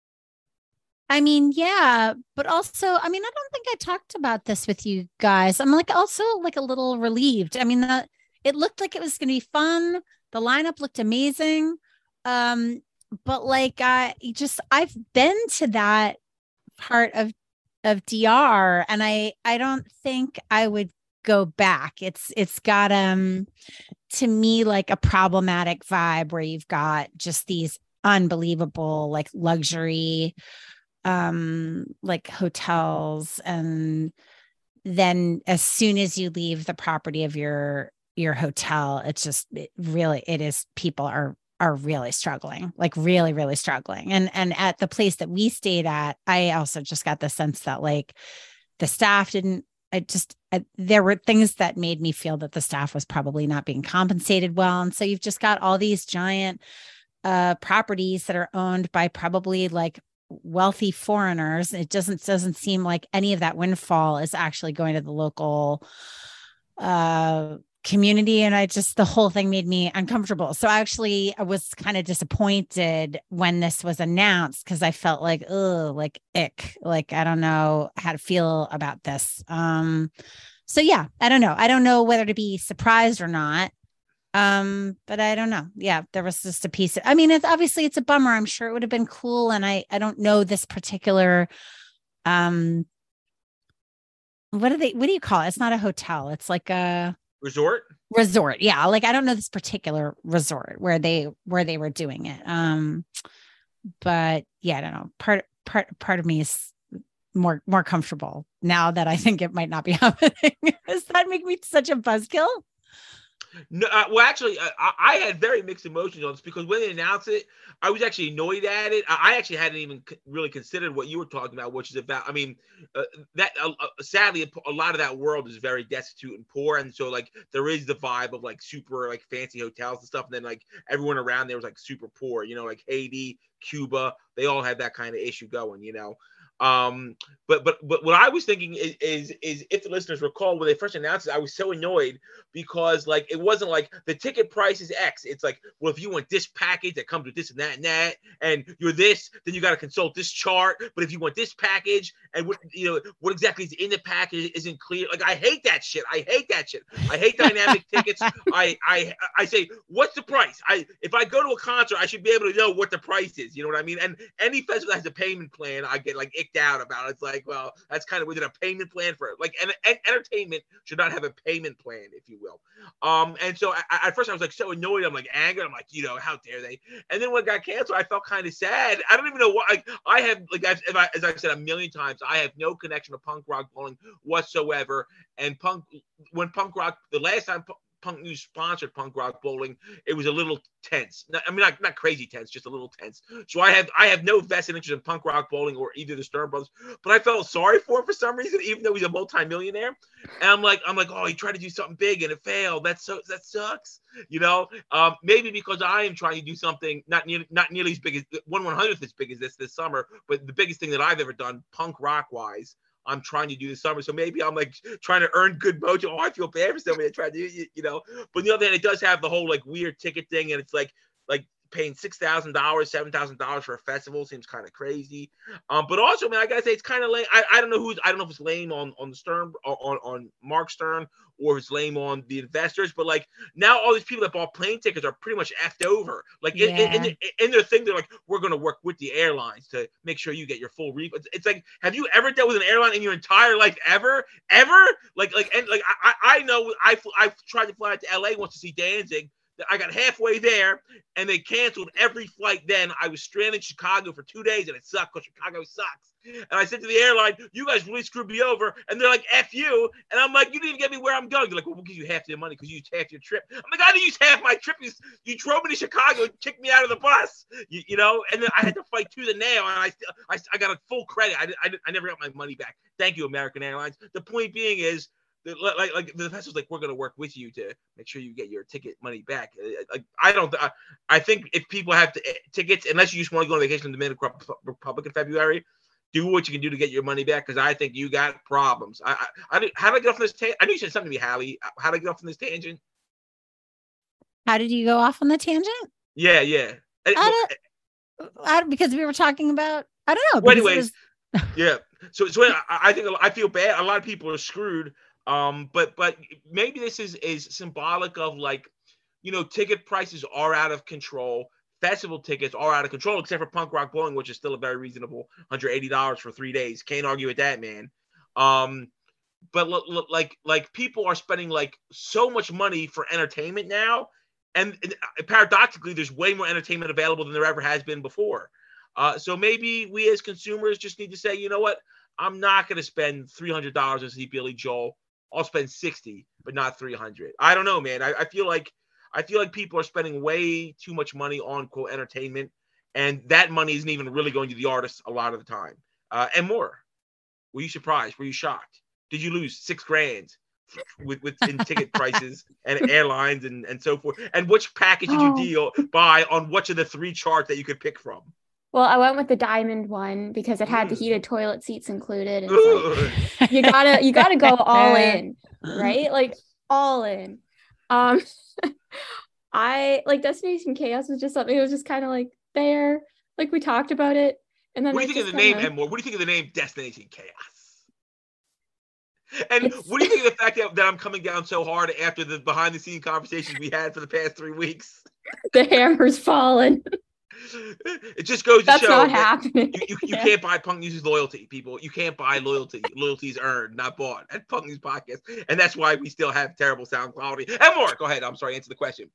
I mean, yeah, but also, I mean, I don't think I talked about this with you guys. I'm like also like a little relieved. I mean, the, it looked like it was going to be fun. The lineup looked amazing. Um, but like, I just, I've been to that part of, of D R, and I, I don't think I would go back. It's, it's got, um, to me, like a problematic vibe where you've got just these unbelievable, like luxury, um like hotels, and then as soon as you leave the property of your your hotel, it's just it really it is people are are really struggling, like really really struggling. And and at the place that we stayed at, I also just got the sense that like the staff didn't I just I, there were things that made me feel that the staff was probably not being compensated well. And so you've just got all these giant uh properties that are owned by probably like wealthy foreigners. It doesn't doesn't seem like any of that windfall is actually going to the local uh community, and I just the whole thing made me uncomfortable. So actually I was kind of disappointed when this was announced, because I felt like oh like ick, like I don't know how to feel about this. Um so yeah, I don't know I don't know whether to be surprised or not. Um, but I don't know. Yeah, there was just a piece of, I mean, it's obviously it's a bummer. I'm sure it would have been cool. And I, I don't know this particular, um, what do they, what do you call it? It's not a hotel. It's like a resort resort. Yeah. Like, I don't know this particular resort where they, where they were doing it. Um, but yeah, I don't know. Part, part, part of me is more, more comfortable now that I think it might not be happening. Does that make me such a buzzkill? No, uh, well, actually, uh, I, I had very mixed emotions on this, because when they announced it, I was actually annoyed at it. I, I actually hadn't even c- really considered what you were talking about, which is about, I mean, uh, that uh, uh, sadly, a, a lot of that world is very destitute and poor. And so, like, there is the vibe of, like, super, like, fancy hotels and stuff. And then, like, everyone around there was, like, super poor, you know, like Haiti, Cuba, they all had that kind of issue going, you know. Um, but but but what I was thinking is, is is if the listeners recall when they first announced it, I was so annoyed because like it wasn't like the ticket price is X. It's like, well, if you want this package that comes with this and that and that, and you're this, then you got to consult this chart. But if you want this package and what you know what exactly is in the package isn't clear. Like I hate that shit. I hate that shit. I hate dynamic tickets. I I I say, what's the price? I if I go to a concert, I should be able to know what the price is. You know what I mean? And any festival that has a payment plan, I get like ick kicked out about it. It's like, well, that's kind of within a payment plan for it. Like, and, and entertainment should not have a payment plan, if you will. Um, and so I, I, at first I was like so annoyed. I'm like angry. I'm like, you know, how dare they? And then when it got canceled, I felt kind of sad. I don't even know what. Like, I have, like, as, I, as I've said a million times, I have no connection to punk rock bowling whatsoever. And punk, when punk rock, the last time Punk News sponsored punk rock bowling, it was a little tense. Not, I mean, not, not crazy tense, just a little tense. So I have I have no vested interest in punk rock bowling or either the Stern Brothers. But I felt sorry for him for some reason, even though he's a multimillionaire. And I'm like, I'm like, oh, he tried to do something big and it failed. That's so that sucks, you know. Um, maybe because I am trying to do something not nearly not nearly as big as one one hundredth as big as this this summer, but the biggest thing that I've ever done, punk rock wise. I'm trying to do this summer. So maybe I'm like trying to earn good mojo. Oh, I feel bad for somebody that tried to do you, you know. But on the other hand, it does have the whole like weird ticket thing. And it's like like paying six thousand dollars, seven thousand dollars for a festival seems kind of crazy. Um, but also, man, I gotta say it's kind of lame. I, I don't know who's I don't know if it's lame on, on the Stern on, on Mark Stern or if it's lame on the investors. But like now all these people that bought plane tickets are pretty much effed over. Like in, Yeah. in, in, in their thing, they're like, we're gonna work with the airlines to make sure you get your full refund. It's, it's like, have you ever dealt with an airline in your entire life ever? Ever? Like like and like I I know I I tried to fly out to L A once to see Danzig. I got halfway there and they canceled every flight. Then I was stranded in Chicago for two days and it sucked because Chicago sucks. And I said to the airline, you guys really screwed me over. And they're like, F you. And I'm like, you didn't even get me where I'm going. They're like, well, we'll give you half the money because you used half your trip. I'm like, I didn't use half my trip. You, you drove me to Chicago and kicked me out of the bus, you, you know? And then I had to fight tooth and nail. And I, I, I got a full credit. I, I, I never got my money back. Thank you, American Airlines. The point being is, Like, like the festival's like, we're going to work with you to make sure you get your ticket money back. Like, I don't, I, I think if people have to, tickets, unless you just want to go on vacation in the Dominican Republic in February, do what you can do to get your money back. Cause I think you got problems. I, I, I how did I get off on this tangent? I knew you said something to me, Hallie. How did I get off on this tangent? How did you go off on the tangent? Yeah. Yeah. I don't, I don't, because we were talking about, I don't know. Well, because it anyways, was- yeah. So, so I, I think I feel bad. A lot of people are screwed. Um, but but maybe this is is symbolic of like, you know, ticket prices are out of control. Festival tickets are out of control, except for punk rock bowling, which is still a very reasonable one hundred eighty dollars for three days. Can't argue with that, man. Um, but l- l- like like people are spending like so much money for entertainment now, and, and paradoxically, there's way more entertainment available than there ever has been before. Uh, so maybe we as consumers just need to say, you know what, I'm not going to spend three hundred dollars to see Billy Joel. I'll spend sixty, but not three hundred. I don't know, man. I, I feel like I feel like people are spending way too much money on quote entertainment, and that money isn't even really going to the artists a lot of the time. Uh, and more. Were you surprised? Were you shocked? Did you lose six grand with with in ticket prices and airlines and, and so forth? And which package did you Oh. deal buy on which of the three charts that you could pick from? Well, I went with the diamond one because it had the Mm. heated toilet seats included. And it's like, you gotta you gotta go all in, right? Like all in. Um I like Destination Chaos was just something, it was just kind of like there, like we talked about it, and then What do you it think of just the name, kinda- Emma? What do you think of the name Destination Chaos? And It's- what do you think of the fact that, that I'm coming down so hard after the behind the scene conversations we had for the past three weeks? the hammer's fallen. It just goes to That's show not that happening. you, you, you Yeah. can't buy Punk News' loyalty, people. You can't buy loyalty. Loyalty is earned, not bought at Punk News Podcast. And that's why we still have terrible sound quality. And more. Go ahead. I'm sorry. Answer the question.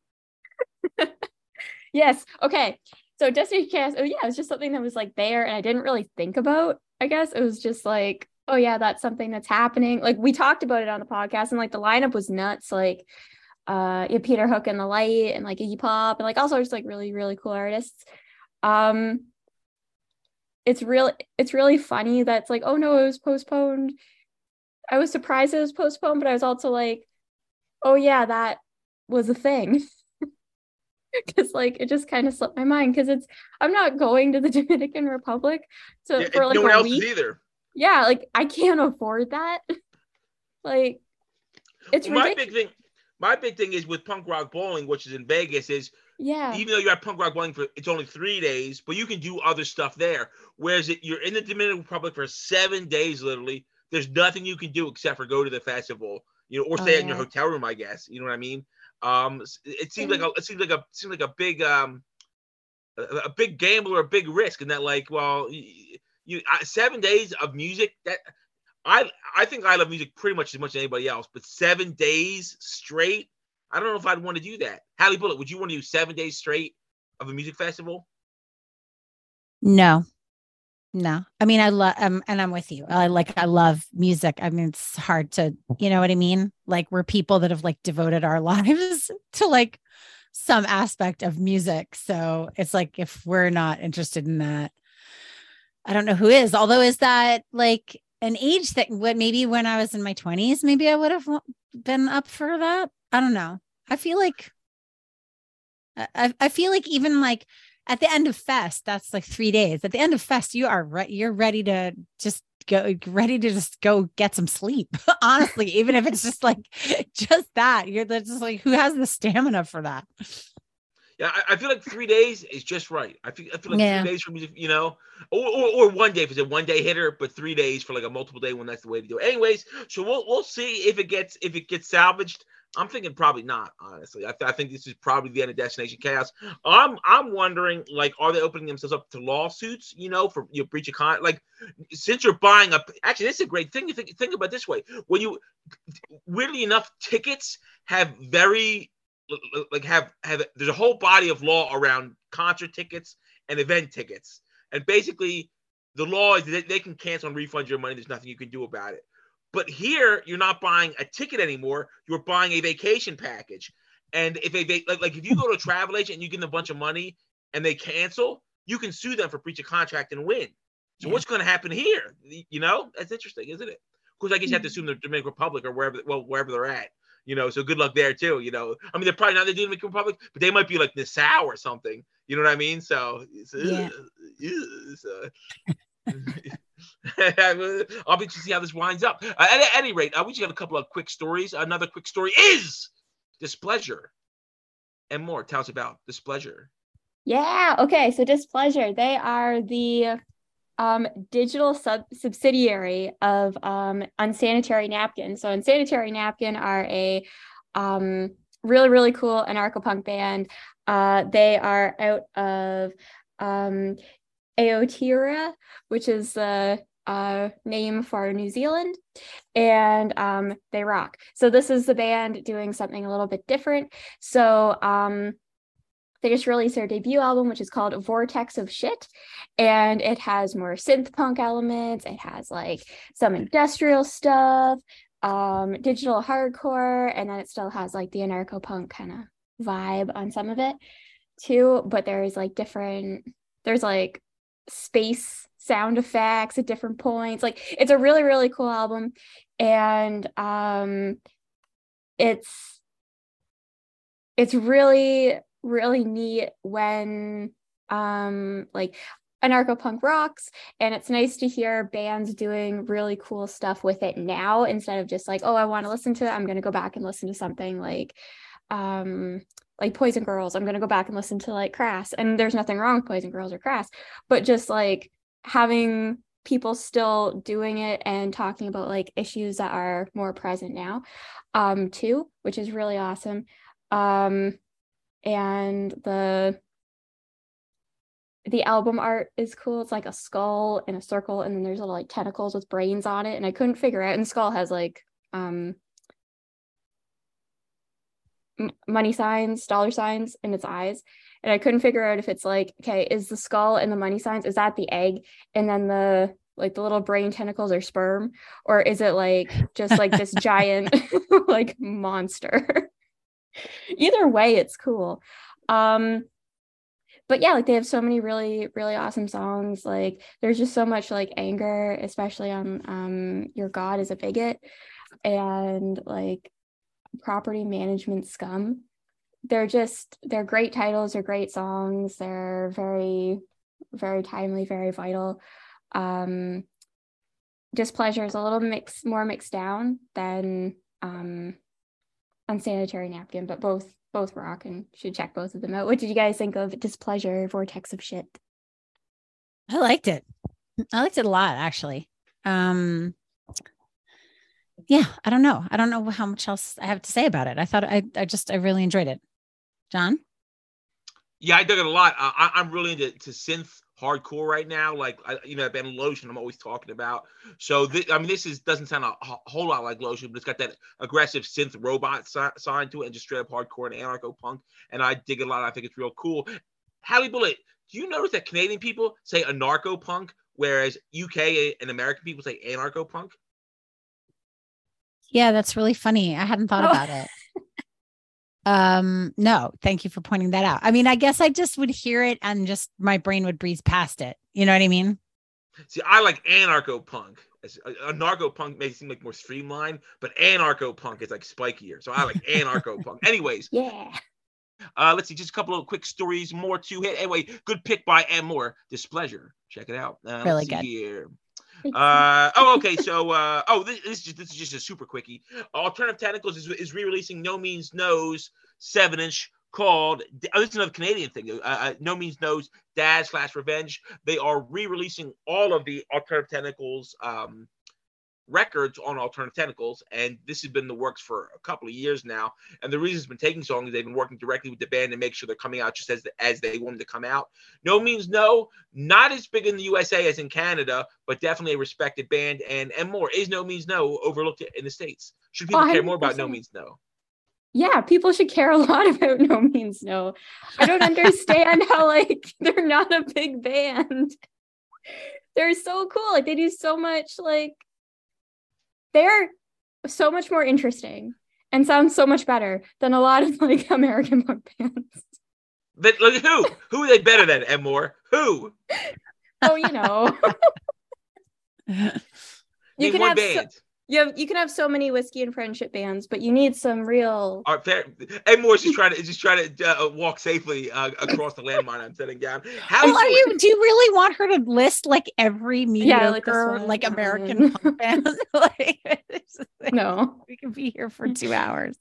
Yes. Okay. So Destination Chaos, oh yeah, it was just something that was like there and I didn't really think about, I guess. It was just like, oh yeah, that's something that's happening. Like we talked about it on the podcast and like the lineup was nuts. Like uh yeah, Peter Hook and the Light and like Iggy Pop and like also just like really, really cool artists. Um it's really it's really funny that it's like, oh no, it was postponed. I was surprised it was postponed, but I was also like, oh yeah, that was a thing. Because like it just kind of slipped my mind because it's I'm not going to the Dominican Republic so Yeah, for like no one a else week. is either. Yeah, like I can't afford that. Like it's Well, my ridiculous. big thing, my big thing is with Punk Rock Bowling, which is in Vegas, is Yeah. even though you're at Punk Rock Bowling for it's only three days, but you can do other stuff there. Whereas it, you're in the Dominican Republic for seven days, literally. There's nothing you can do except for go to the festival, you know, or Oh, stay in your yeah. hotel room, I guess. You know what I mean? Um, it seems like a it seems like a seems like a big um a, a big gamble or a big risk, and that like, well, you uh, seven days of music that I I think I love music pretty much as much as anybody else, but seven days straight, I don't know if I'd want to do that. Hallie Bullet, would you want to do seven days straight of a music festival? No, no. I mean, I love, um, and I'm with you. I like, I love music. I mean, it's hard to, you know what I mean? Like we're people that have like devoted our lives to like some aspect of music. So it's like, if we're not interested in that, I don't know who is. Although, is that like an age that what maybe when I was in my twenties, maybe I would have been up for that. I don't know. I feel like, I, I feel like even like at the end of Fest, that's like three days. At the end of Fest, you are right. You're ready to just go, ready to just go get some sleep. Honestly, even if it's just like just that, you're just like, who has the stamina for that? Yeah, I, I feel like three days is just right. I feel I feel like Yeah. three days for music, you know, or, or or one day if it's a one day hitter, but three days for like a multiple day one. That's the way to do it. Anyways, so we'll we'll see if it gets if it gets salvaged. I'm thinking probably not, honestly. I, th- I think this is probably the end of Destination Chaos. I'm I'm wondering, like, are they opening themselves up to lawsuits? You know, for you know, breach of contract. Like, since you're buying a, actually, this is a great thing. You think think about it this way: when you, weirdly enough, tickets have very like have have there's a whole body of law around concert tickets and event tickets, and basically the law is that they can cancel and refund your money. There's nothing you can do about it. But here you're not buying a ticket anymore, you're buying a vacation package. And if a like, like if you go to a travel agent and you give them a bunch of money and they cancel, you can sue them for breach of contract and win. So Yeah. what's going to happen here? You know, that's interesting, isn't it? Of course, I guess you have to assume the Dominican Republic or wherever, well, wherever they're at. You know, so good luck there too. You know, I mean, they're probably not the Dominican Republic, but they might be like Nassau or something. You know what I mean? So, so, Yeah. so. I'll be to see how this winds up. Uh, at, at any rate, uh, we just have a couple of quick stories. Another quick story is Displeasure and more. Tell us about Displeasure. Yeah. Okay. So Displeasure, they are the um, digital sub subsidiary of um, Unsanitary Napkin. So Unsanitary Napkin are a um, really, really cool anarcho-punk band. Uh, they are out of um, Aotearoa, which is the uh, name for New Zealand, and um, they rock. So this is the band doing something a little bit different. So um, they just released their debut album, which is called Vortex of Shit, and it has more synth punk elements. It has like some industrial stuff, um, digital hardcore, and then it still has like the anarcho punk kind of vibe on some of it too. But there's like different, there's like space sound effects at different points. Like it's a really, really cool album, and um, it's it's really, really neat when um like anarcho punk rocks, and it's nice to hear bands doing really cool stuff with it now instead of just like, oh, I want to listen to it, I'm going to go back and listen to something like um like Poison Girls. I'm going to go back and listen to like Crass, and there's nothing wrong with Poison Girls or Crass, but just like having people still doing it and talking about like issues that are more present now um too, which is really awesome. Um and the the album art is cool. It's like a skull in a circle, and then there's little like tentacles with brains on it, and I couldn't figure out, and the skull has like um m- money signs, dollar signs in its eyes, and I couldn't figure out if it's like, okay, is the skull and the money signs, is that the egg, and then the like the little brain tentacles are sperm, or is it like just like this giant like monster? Either way, it's cool. Um but yeah, like they have so many really, really awesome songs. Like there's just so much like anger, especially on um Your God is a Bigot, and like Property Management Scum. They're just, they're great titles, they're great songs, they're very, very timely, very vital. Um Displeasure is a little mix more mixed down than um Unsanitary Napkin, but both both rock, and should check both of them out. What did you guys think of Displeasure, Vortex of Shit? I liked it. I liked it a lot, actually. Um, yeah, I don't know. I don't know how much else I have to say about it. I thought I, I just, I really enjoyed it. John? Yeah, I dug it a lot. Uh, I, I'm really into to synth hardcore right now. Like, I, you know, that band Lotion I'm always talking about. So, th- I mean, this is doesn't sound a, a whole lot like Lotion, but it's got that aggressive synth robot si- sign to it and just straight up hardcore and anarcho-punk. And I dig it a lot. I think it's real cool. Hallie Bullet, do you notice that Canadian people say anarcho-punk, whereas U K and American people say anarcho-punk? Yeah, that's really funny. I hadn't thought Oh. about it. Um, no, thank you for pointing that out. I mean, I guess I just would hear it and just my brain would breeze past it. You know what I mean? See, I like anarcho-punk. Anarcho-punk makes it seem like more streamlined, but anarcho-punk is like spikier. So I like anarcho-punk. Anyways, Yeah. uh, let's see, just a couple of quick stories more to hit. Anyway, good pick by M. Moore. Displeasure. Check it out. Uh, Really let's see good. here. Uh, oh, okay. So, uh, oh, this, this, is just, this is just a super quickie. Alternative Tentacles is, is re-releasing No Means No's seven inch called, oh, this is another Canadian thing. Uh, uh, No Means No's Dad slash Revenge. They are re-releasing all of the Alternative Tentacles um, records on Alternative Tentacles, and this has been in the works for a couple of years now. And the reason it's been taking so long is they've been working directly with the band to make sure they're coming out just as as they want them to come out. No Means No, not as big in the U S A as in Canada, but definitely a respected band. And and more is No Means No overlooked in the States. Should people care more about No one hundred percent. Means No? Yeah, people should care a lot about No Means No. I don't understand how like they're not a big band. They're so cool. Like they do so much, like they're so much more interesting and sound so much better than a lot of like American punk bands. But like, who? Who are they better than, M. Moore? Who? Oh, you know. You Name can one have so, band. you have you can have so many whiskey and friendship bands, but you need some real. All right, fair. M. Moore's just trying to just trying to uh, walk safely uh, across the landmine I'm setting down. How Well, are you? Do you really want her to list like every Yeah, like this mediocre, one. like American punk band? Like, it's just like, No. we can be here for two hours.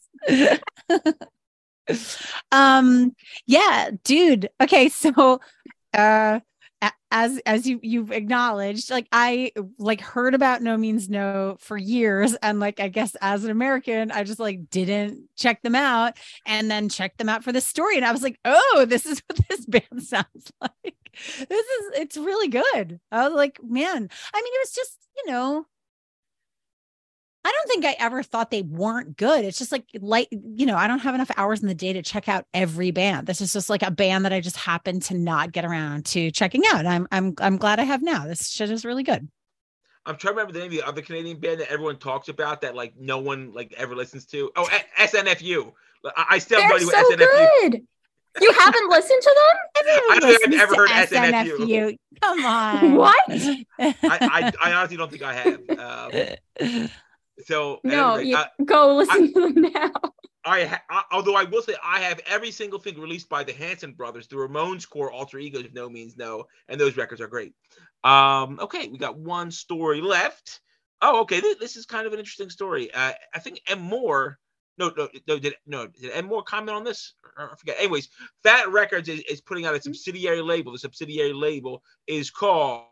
um, yeah, dude. Okay, so, uh, a- as as you you've acknowledged, like I like heard about No Means No for years, and like I guess as an American, I just like didn't check them out, and then checked them out for this story, and I was like, oh, this is what this band sounds like. This is it's really good. I was like, man, I mean, it was just, you know, I don't think I ever thought they weren't good. It's just like, like, you know, I don't have enough hours in the day to check out every band. This is just like a band that I just happened to not get around to checking out. I'm, I'm, I'm glad I have now. This shit is really good. I'm trying to remember the name of the other Canadian band that everyone talks about that like no one like ever listens to. Oh, A- S N F U. I, I still They're know you so S N F U. good. You haven't listened to them? Everyone I don't think I've listens ever to heard S N F U. Come on. What? I, I, I honestly don't think I have. Um, so at No, any rate, you uh, go listen to them now. I, ha- I although I will say I have every single thing released by the Hanson brothers, the Ramones core alter egos of No Means No, and those records are great. Um, okay, we got one story left. Oh, okay, this, this is kind of an interesting story. Uh, I think M. Moore. No, no, no, did no, did M. Moore comment on this? Or I forget. Anyways, Fat Records is, is putting out a subsidiary label. The subsidiary label is called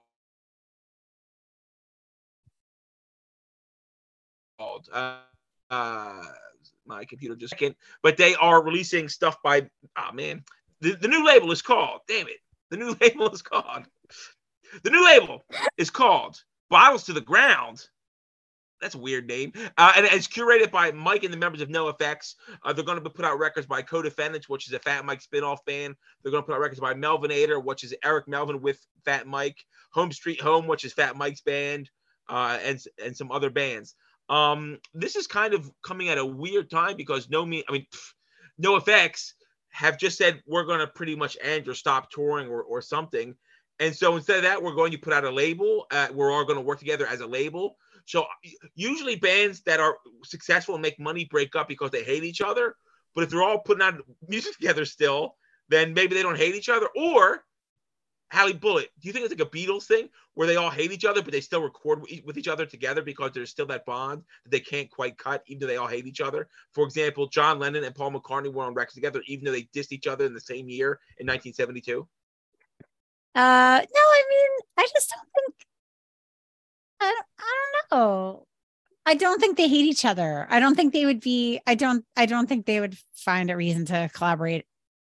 uh, uh my computer just second, but they are releasing stuff by oh man. The, the new label is called, damn it. The new label is called. The new label is called Bottles to the Ground. That's a weird name. Uh, and it's curated by Mike and the members of NoFX. Uh, they're going to put out records by Co-Defendants, which is a Fat Mike spinoff band. They're going to put out records by Melvinator, which is Eric Melvin with Fat Mike. Home Street Home, which is Fat Mike's band, uh, and and some other bands. Um, this is kind of coming at a weird time because no me, I mean, pff, NoFX have just said we're going to pretty much end or stop touring or or something. And so instead of that, we're going to put out a label. Uh, we're all going to work together as a label. So usually bands that are successful and make money break up because they hate each other. But if they're all putting out music together still, then maybe they don't hate each other. Or Hallie Bullet, do you think it's like a Beatles thing where they all hate each other, but they still record with each other together because there's still that bond that they can't quite cut, even though they all hate each other? For example, John Lennon and Paul McCartney were on records together, even though they dissed each other in the same year in nineteen seventy-two. Uh, no, I mean, I just don't think, I don't, I don't know. I don't think they hate each other. I don't think they would be, I don't, I don't think they would find a reason to collaborate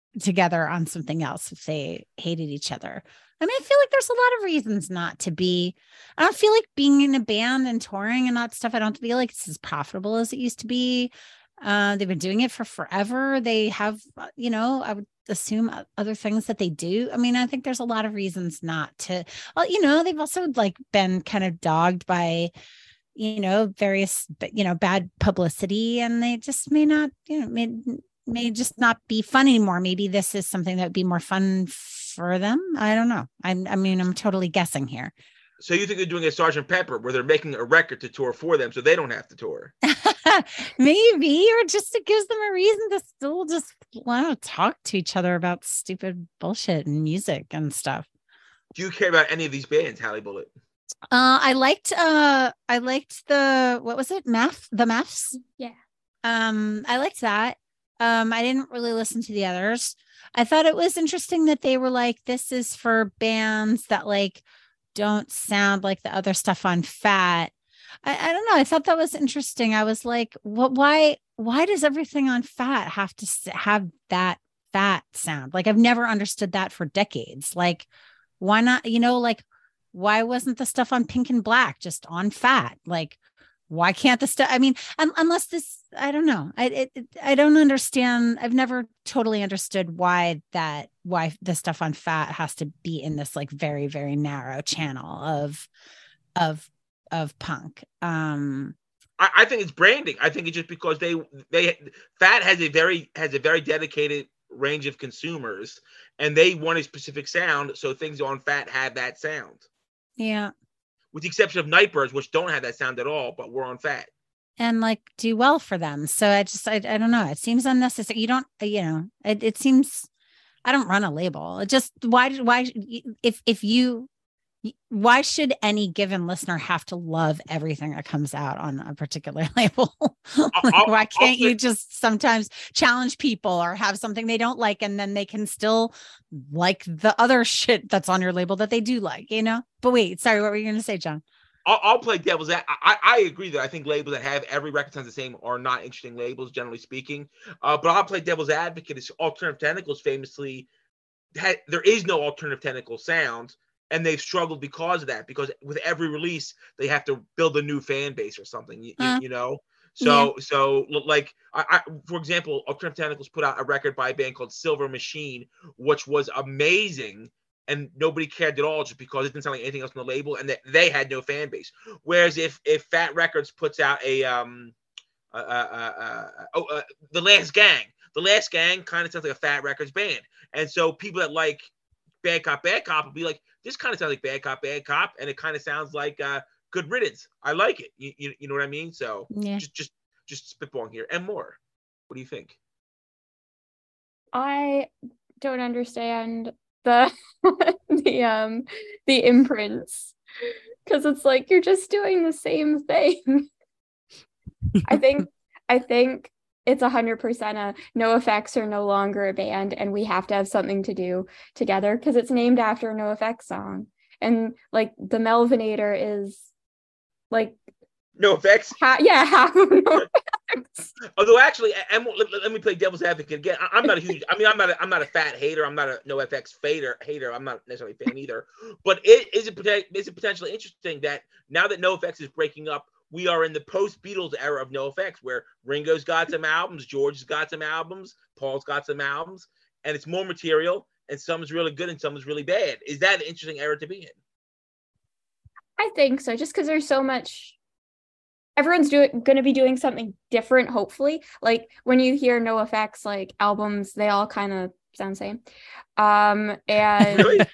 together on something else if they hated each other. I mean, I feel like there's a lot of reasons not to be. I don't feel like being in a band and touring and that stuff. I don't feel like it's as profitable as it used to be. Uh, they've been doing it for forever. They have, you know, I would assume other things that they do. I mean, I think there's a lot of reasons not to. Well, you know, they've also like been kind of dogged by, you know, various, you know, bad publicity, and they just may not, you know, may may just not be fun anymore. Maybe this is something that would be more fun for them. I don't know. I'm, I mean, I'm totally guessing here. So you think they're doing a Sergeant Pepper where they're making a record to tour for them so they don't have to tour? Maybe, or just it gives them a reason to still just want to talk to each other about stupid bullshit and music and stuff. Do you care about any of these bands, Hallie Bullet? Uh, I liked, uh, I liked the, what was it? Math, the Maths. Yeah. Um, I liked that. Um, I didn't really listen to the others. I thought it was interesting that they were like, this is for bands that like don't sound like the other stuff on Fat. I, I don't know. I thought that was interesting. I was like, what, why, why does everything on Fat have to have that Fat sound? Like, I've never understood that for decades. Like, why not, you know, like, why wasn't the stuff on Pink and Black just on Fat? Like, why can't the stuff, I mean, um, unless this, I don't know. I, it, it, I don't understand. I've never totally understood why that, why the stuff on Fat has to be in this like very, very narrow channel of, of, of punk. Um, I, I think it's branding. I think it's just because they, they, Fat has a very, has a very dedicated range of consumers, and they want a specific sound. So things on Fat have that sound. Yeah. With the exception of Nightbirds, which don't have that sound at all, but we're on Fat. And like do well for them. So I just, I, I don't know. It seems unnecessary. You don't, you know, it, it seems, I don't run a label. It just, why, why, if, if you, why should any given listener have to love everything that comes out on a particular label? Like, I'll, why can't I'll, you just sometimes challenge people or have something they don't like, and then they can still like the other shit that's on your label that they do like, you know? But wait, sorry, what were you going to say, John? I'll, I'll play devil's advocate. I, I agree that I think labels that have every record sounds the same are not interesting labels, generally speaking. Uh, but I'll play devil's advocate. It's Alternative Tentacles famously had, there is no Alternative Tentacle sound. And they've struggled because of that, because with every release, they have to build a new fan base or something, you, uh, you know? So, yeah. so like, I, I, for example, Alternative Tentacles put out a record by a band called Silver Machine, which was amazing. And nobody cared at all just because it didn't sound like anything else on the label, and that they had no fan base. Whereas if, if Fat Records puts out a, um, uh, uh, uh, oh, uh, The Last Gang, The Last Gang kind of sounds like a Fat Records band. And so people that like Bad Cop, Bad Cop will be like, this kind of sounds like Bad Cop, Bad Cop, and it kind of sounds like uh, Good Riddance. I like it. You, you, you know what I mean? So yeah. just just just spitballing here and more. What do you think? I don't understand the the um the imprints, because it's like you're just doing the same thing. I think I think. It's a hundred percent a NoFX are no longer a band, and we have to have something to do together because it's named after a NoFX song. And like the Melvinator is like NoFX. Ha- yeah, half of NoFX. Although actually, and let, let me play devil's advocate again. I, I'm not a huge. I mean, I'm not. A, I'm not a Fat hater. I'm not a NoFX hater. Hater. I'm not necessarily a fan either. But it is it is it potentially interesting that now that NoFX is breaking up, we are in the post-Beatles era of NoFX, where Ringo's got some albums, George's got some albums, Paul's got some albums, and it's more material, and some's really good and some's really bad. Is that an interesting era to be in? I think so, just because there's so much. Everyone's doing going to be doing something different, hopefully. Like when you hear NoFX like albums, they all kind of sound the same. Um, and really?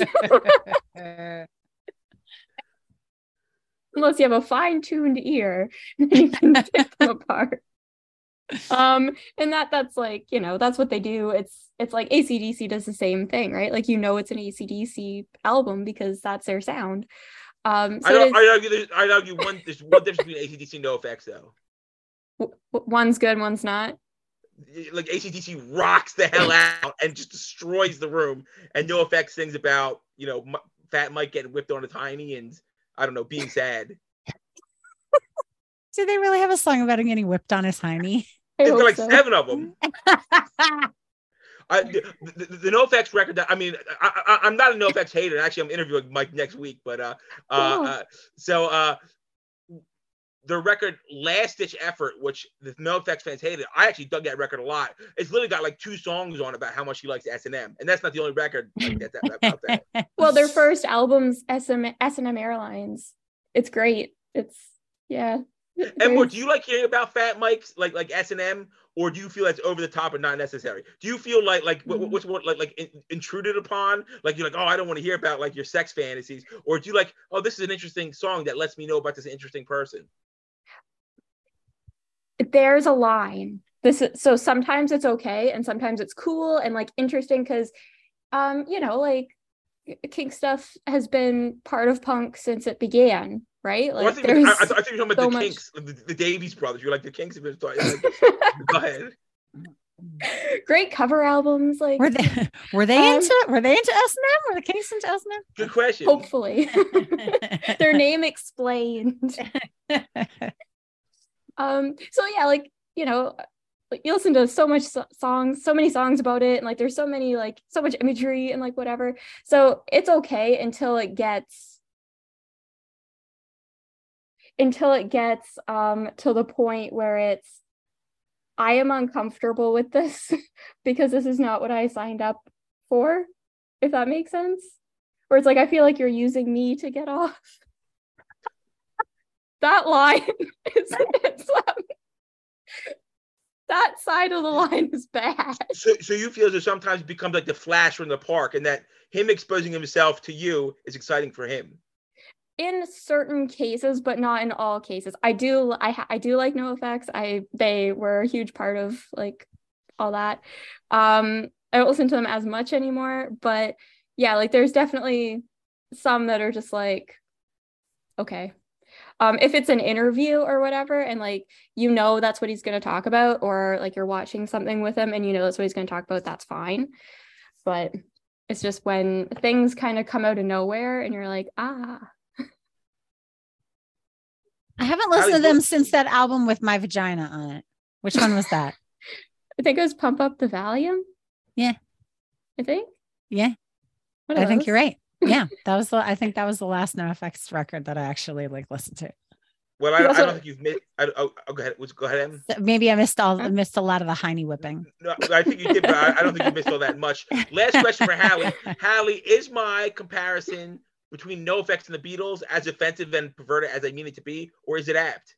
Unless you have a fine-tuned ear, you can pick them apart. Um, and that that's like, you know, that's what they do. It's it's like A C D C does the same thing, right? Like, you know, it's an A C D C album because that's their sound. Um, so I don't, I'd argue there's, I'd argue one there's one difference between A C D C and NoFX though. W- one's good, one's not. Like A C D C rocks the hell out and just destroys the room, and NoFX sings about, you know, Fat Mike getting whipped on a tiny and I don't know, being sad. Do they really have a song about him getting whipped on his hiney? There's like so. seven of them. I, the, the, the NoFX record that I mean, I, I, I'm not a NoFX hater. Actually, I'm interviewing Mike next week. But uh, uh, Cool. uh so uh, the record Last Ditch Effort, which the NoFX fans hated, I actually dug that record a lot. It's literally got like two songs on about how much he likes S and M, and that's not the only record like that, that about that. Well, their first album's S M S and M Airlines. It's great. It's yeah. And more, do you like hearing about Fat Mike's like like S and M, or do you feel that's over the top and not necessary? Do you feel like like what, what's more like like in, intruded upon? Like you're like, oh, I don't want to hear about like your sex fantasies, or do you like, oh, this is an interesting song that lets me know about this interesting person? There's a line. This is, so sometimes it's okay and sometimes it's cool and like interesting because um you know like kink stuff has been part of punk since it began, right? Like Well, I think there's I, I, I think you're talking about so the much- Kinks, the, the Davies brothers. You're like the Kinks have been starting. Like, go ahead. great cover albums, like Were they were they Um, into were they into S and M? Were the Kinks into S Good question. hopefully and M? their name explained. Um so yeah, like you know, like you listen to so much so- songs, so many songs about it, and like there's so many like so much imagery and like whatever. So it's okay until it gets until it gets um to the point where it's I am uncomfortable with this because this is not what I signed up for, if that makes sense. Or it's like I feel like you're using me to get off. That line is it's, um, that side of the line is bad. So, so you feel as though sometimes it becomes like the Flash from the park, and that him exposing himself to you is exciting for him. In certain cases, but not in all cases. I do I ha- I do like NoFX. I they were a huge part of like all that. Um I don't listen to them as much anymore, but yeah, like there's definitely some that are just like okay. Um if it's an interview or whatever and like you know that's what he's going to talk about, or like you're watching something with him and you know that's what he's going to talk about, that's fine. But it's just when things kind of come out of nowhere and you're like, ah. I haven't listened Hallie, to them what- since that album with My Vagina on it. Which one was that? I think it was Pump Up the Volume. Yeah. I think. Yeah, One of I think those. you're right. Yeah, that was the. I think that was the last NoFX record that I actually like listened to. Well, I, You I also- don't think you've missed. I, oh, oh, go ahead. Go ahead, Em. So maybe I missed all. I missed a lot of the Heine whipping. No, I think you did, but I, I don't think you missed all that much. Last question for Hallie. Hallie, is my comparison between NoFX and the Beatles as offensive and perverted as I mean it to be, or is it apt?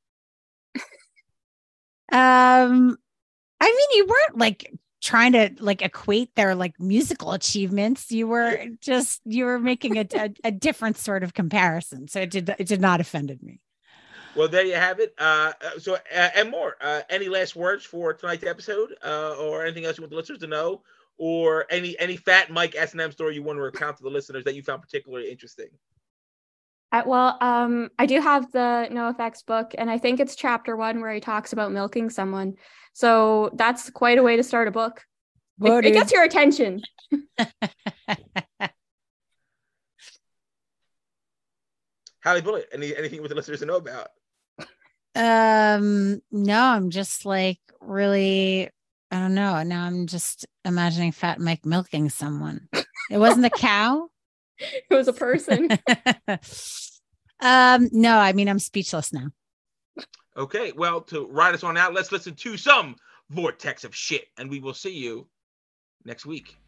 Um, I mean, you weren't like trying to like equate their like musical achievements. You were just you were making a, a, a different sort of comparison. So it did it did not offended me. Well, there you have it. Uh, uh, so, uh, and more. Uh, any last words for tonight's episode, uh, or anything else you want the listeners to know, or any any Fat Mike S and M story you want to recount to the listeners that you found particularly interesting? Uh, well, um, I do have the NoFX book, and I think it's chapter one where he talks about milking someone. So that's quite a way to start a book. Whoa, It, it dude. gets your attention. Hallie Bullitt, any anything with the listeners to know about? Um, no, I'm just like really, I don't know. Now I'm just imagining Fat Mike milking someone. It wasn't a cow. It was a person. um, no, I mean I'm speechless now. Okay, well, to ride us on out, let's listen to some Vortex of Shit, and we will see you next week.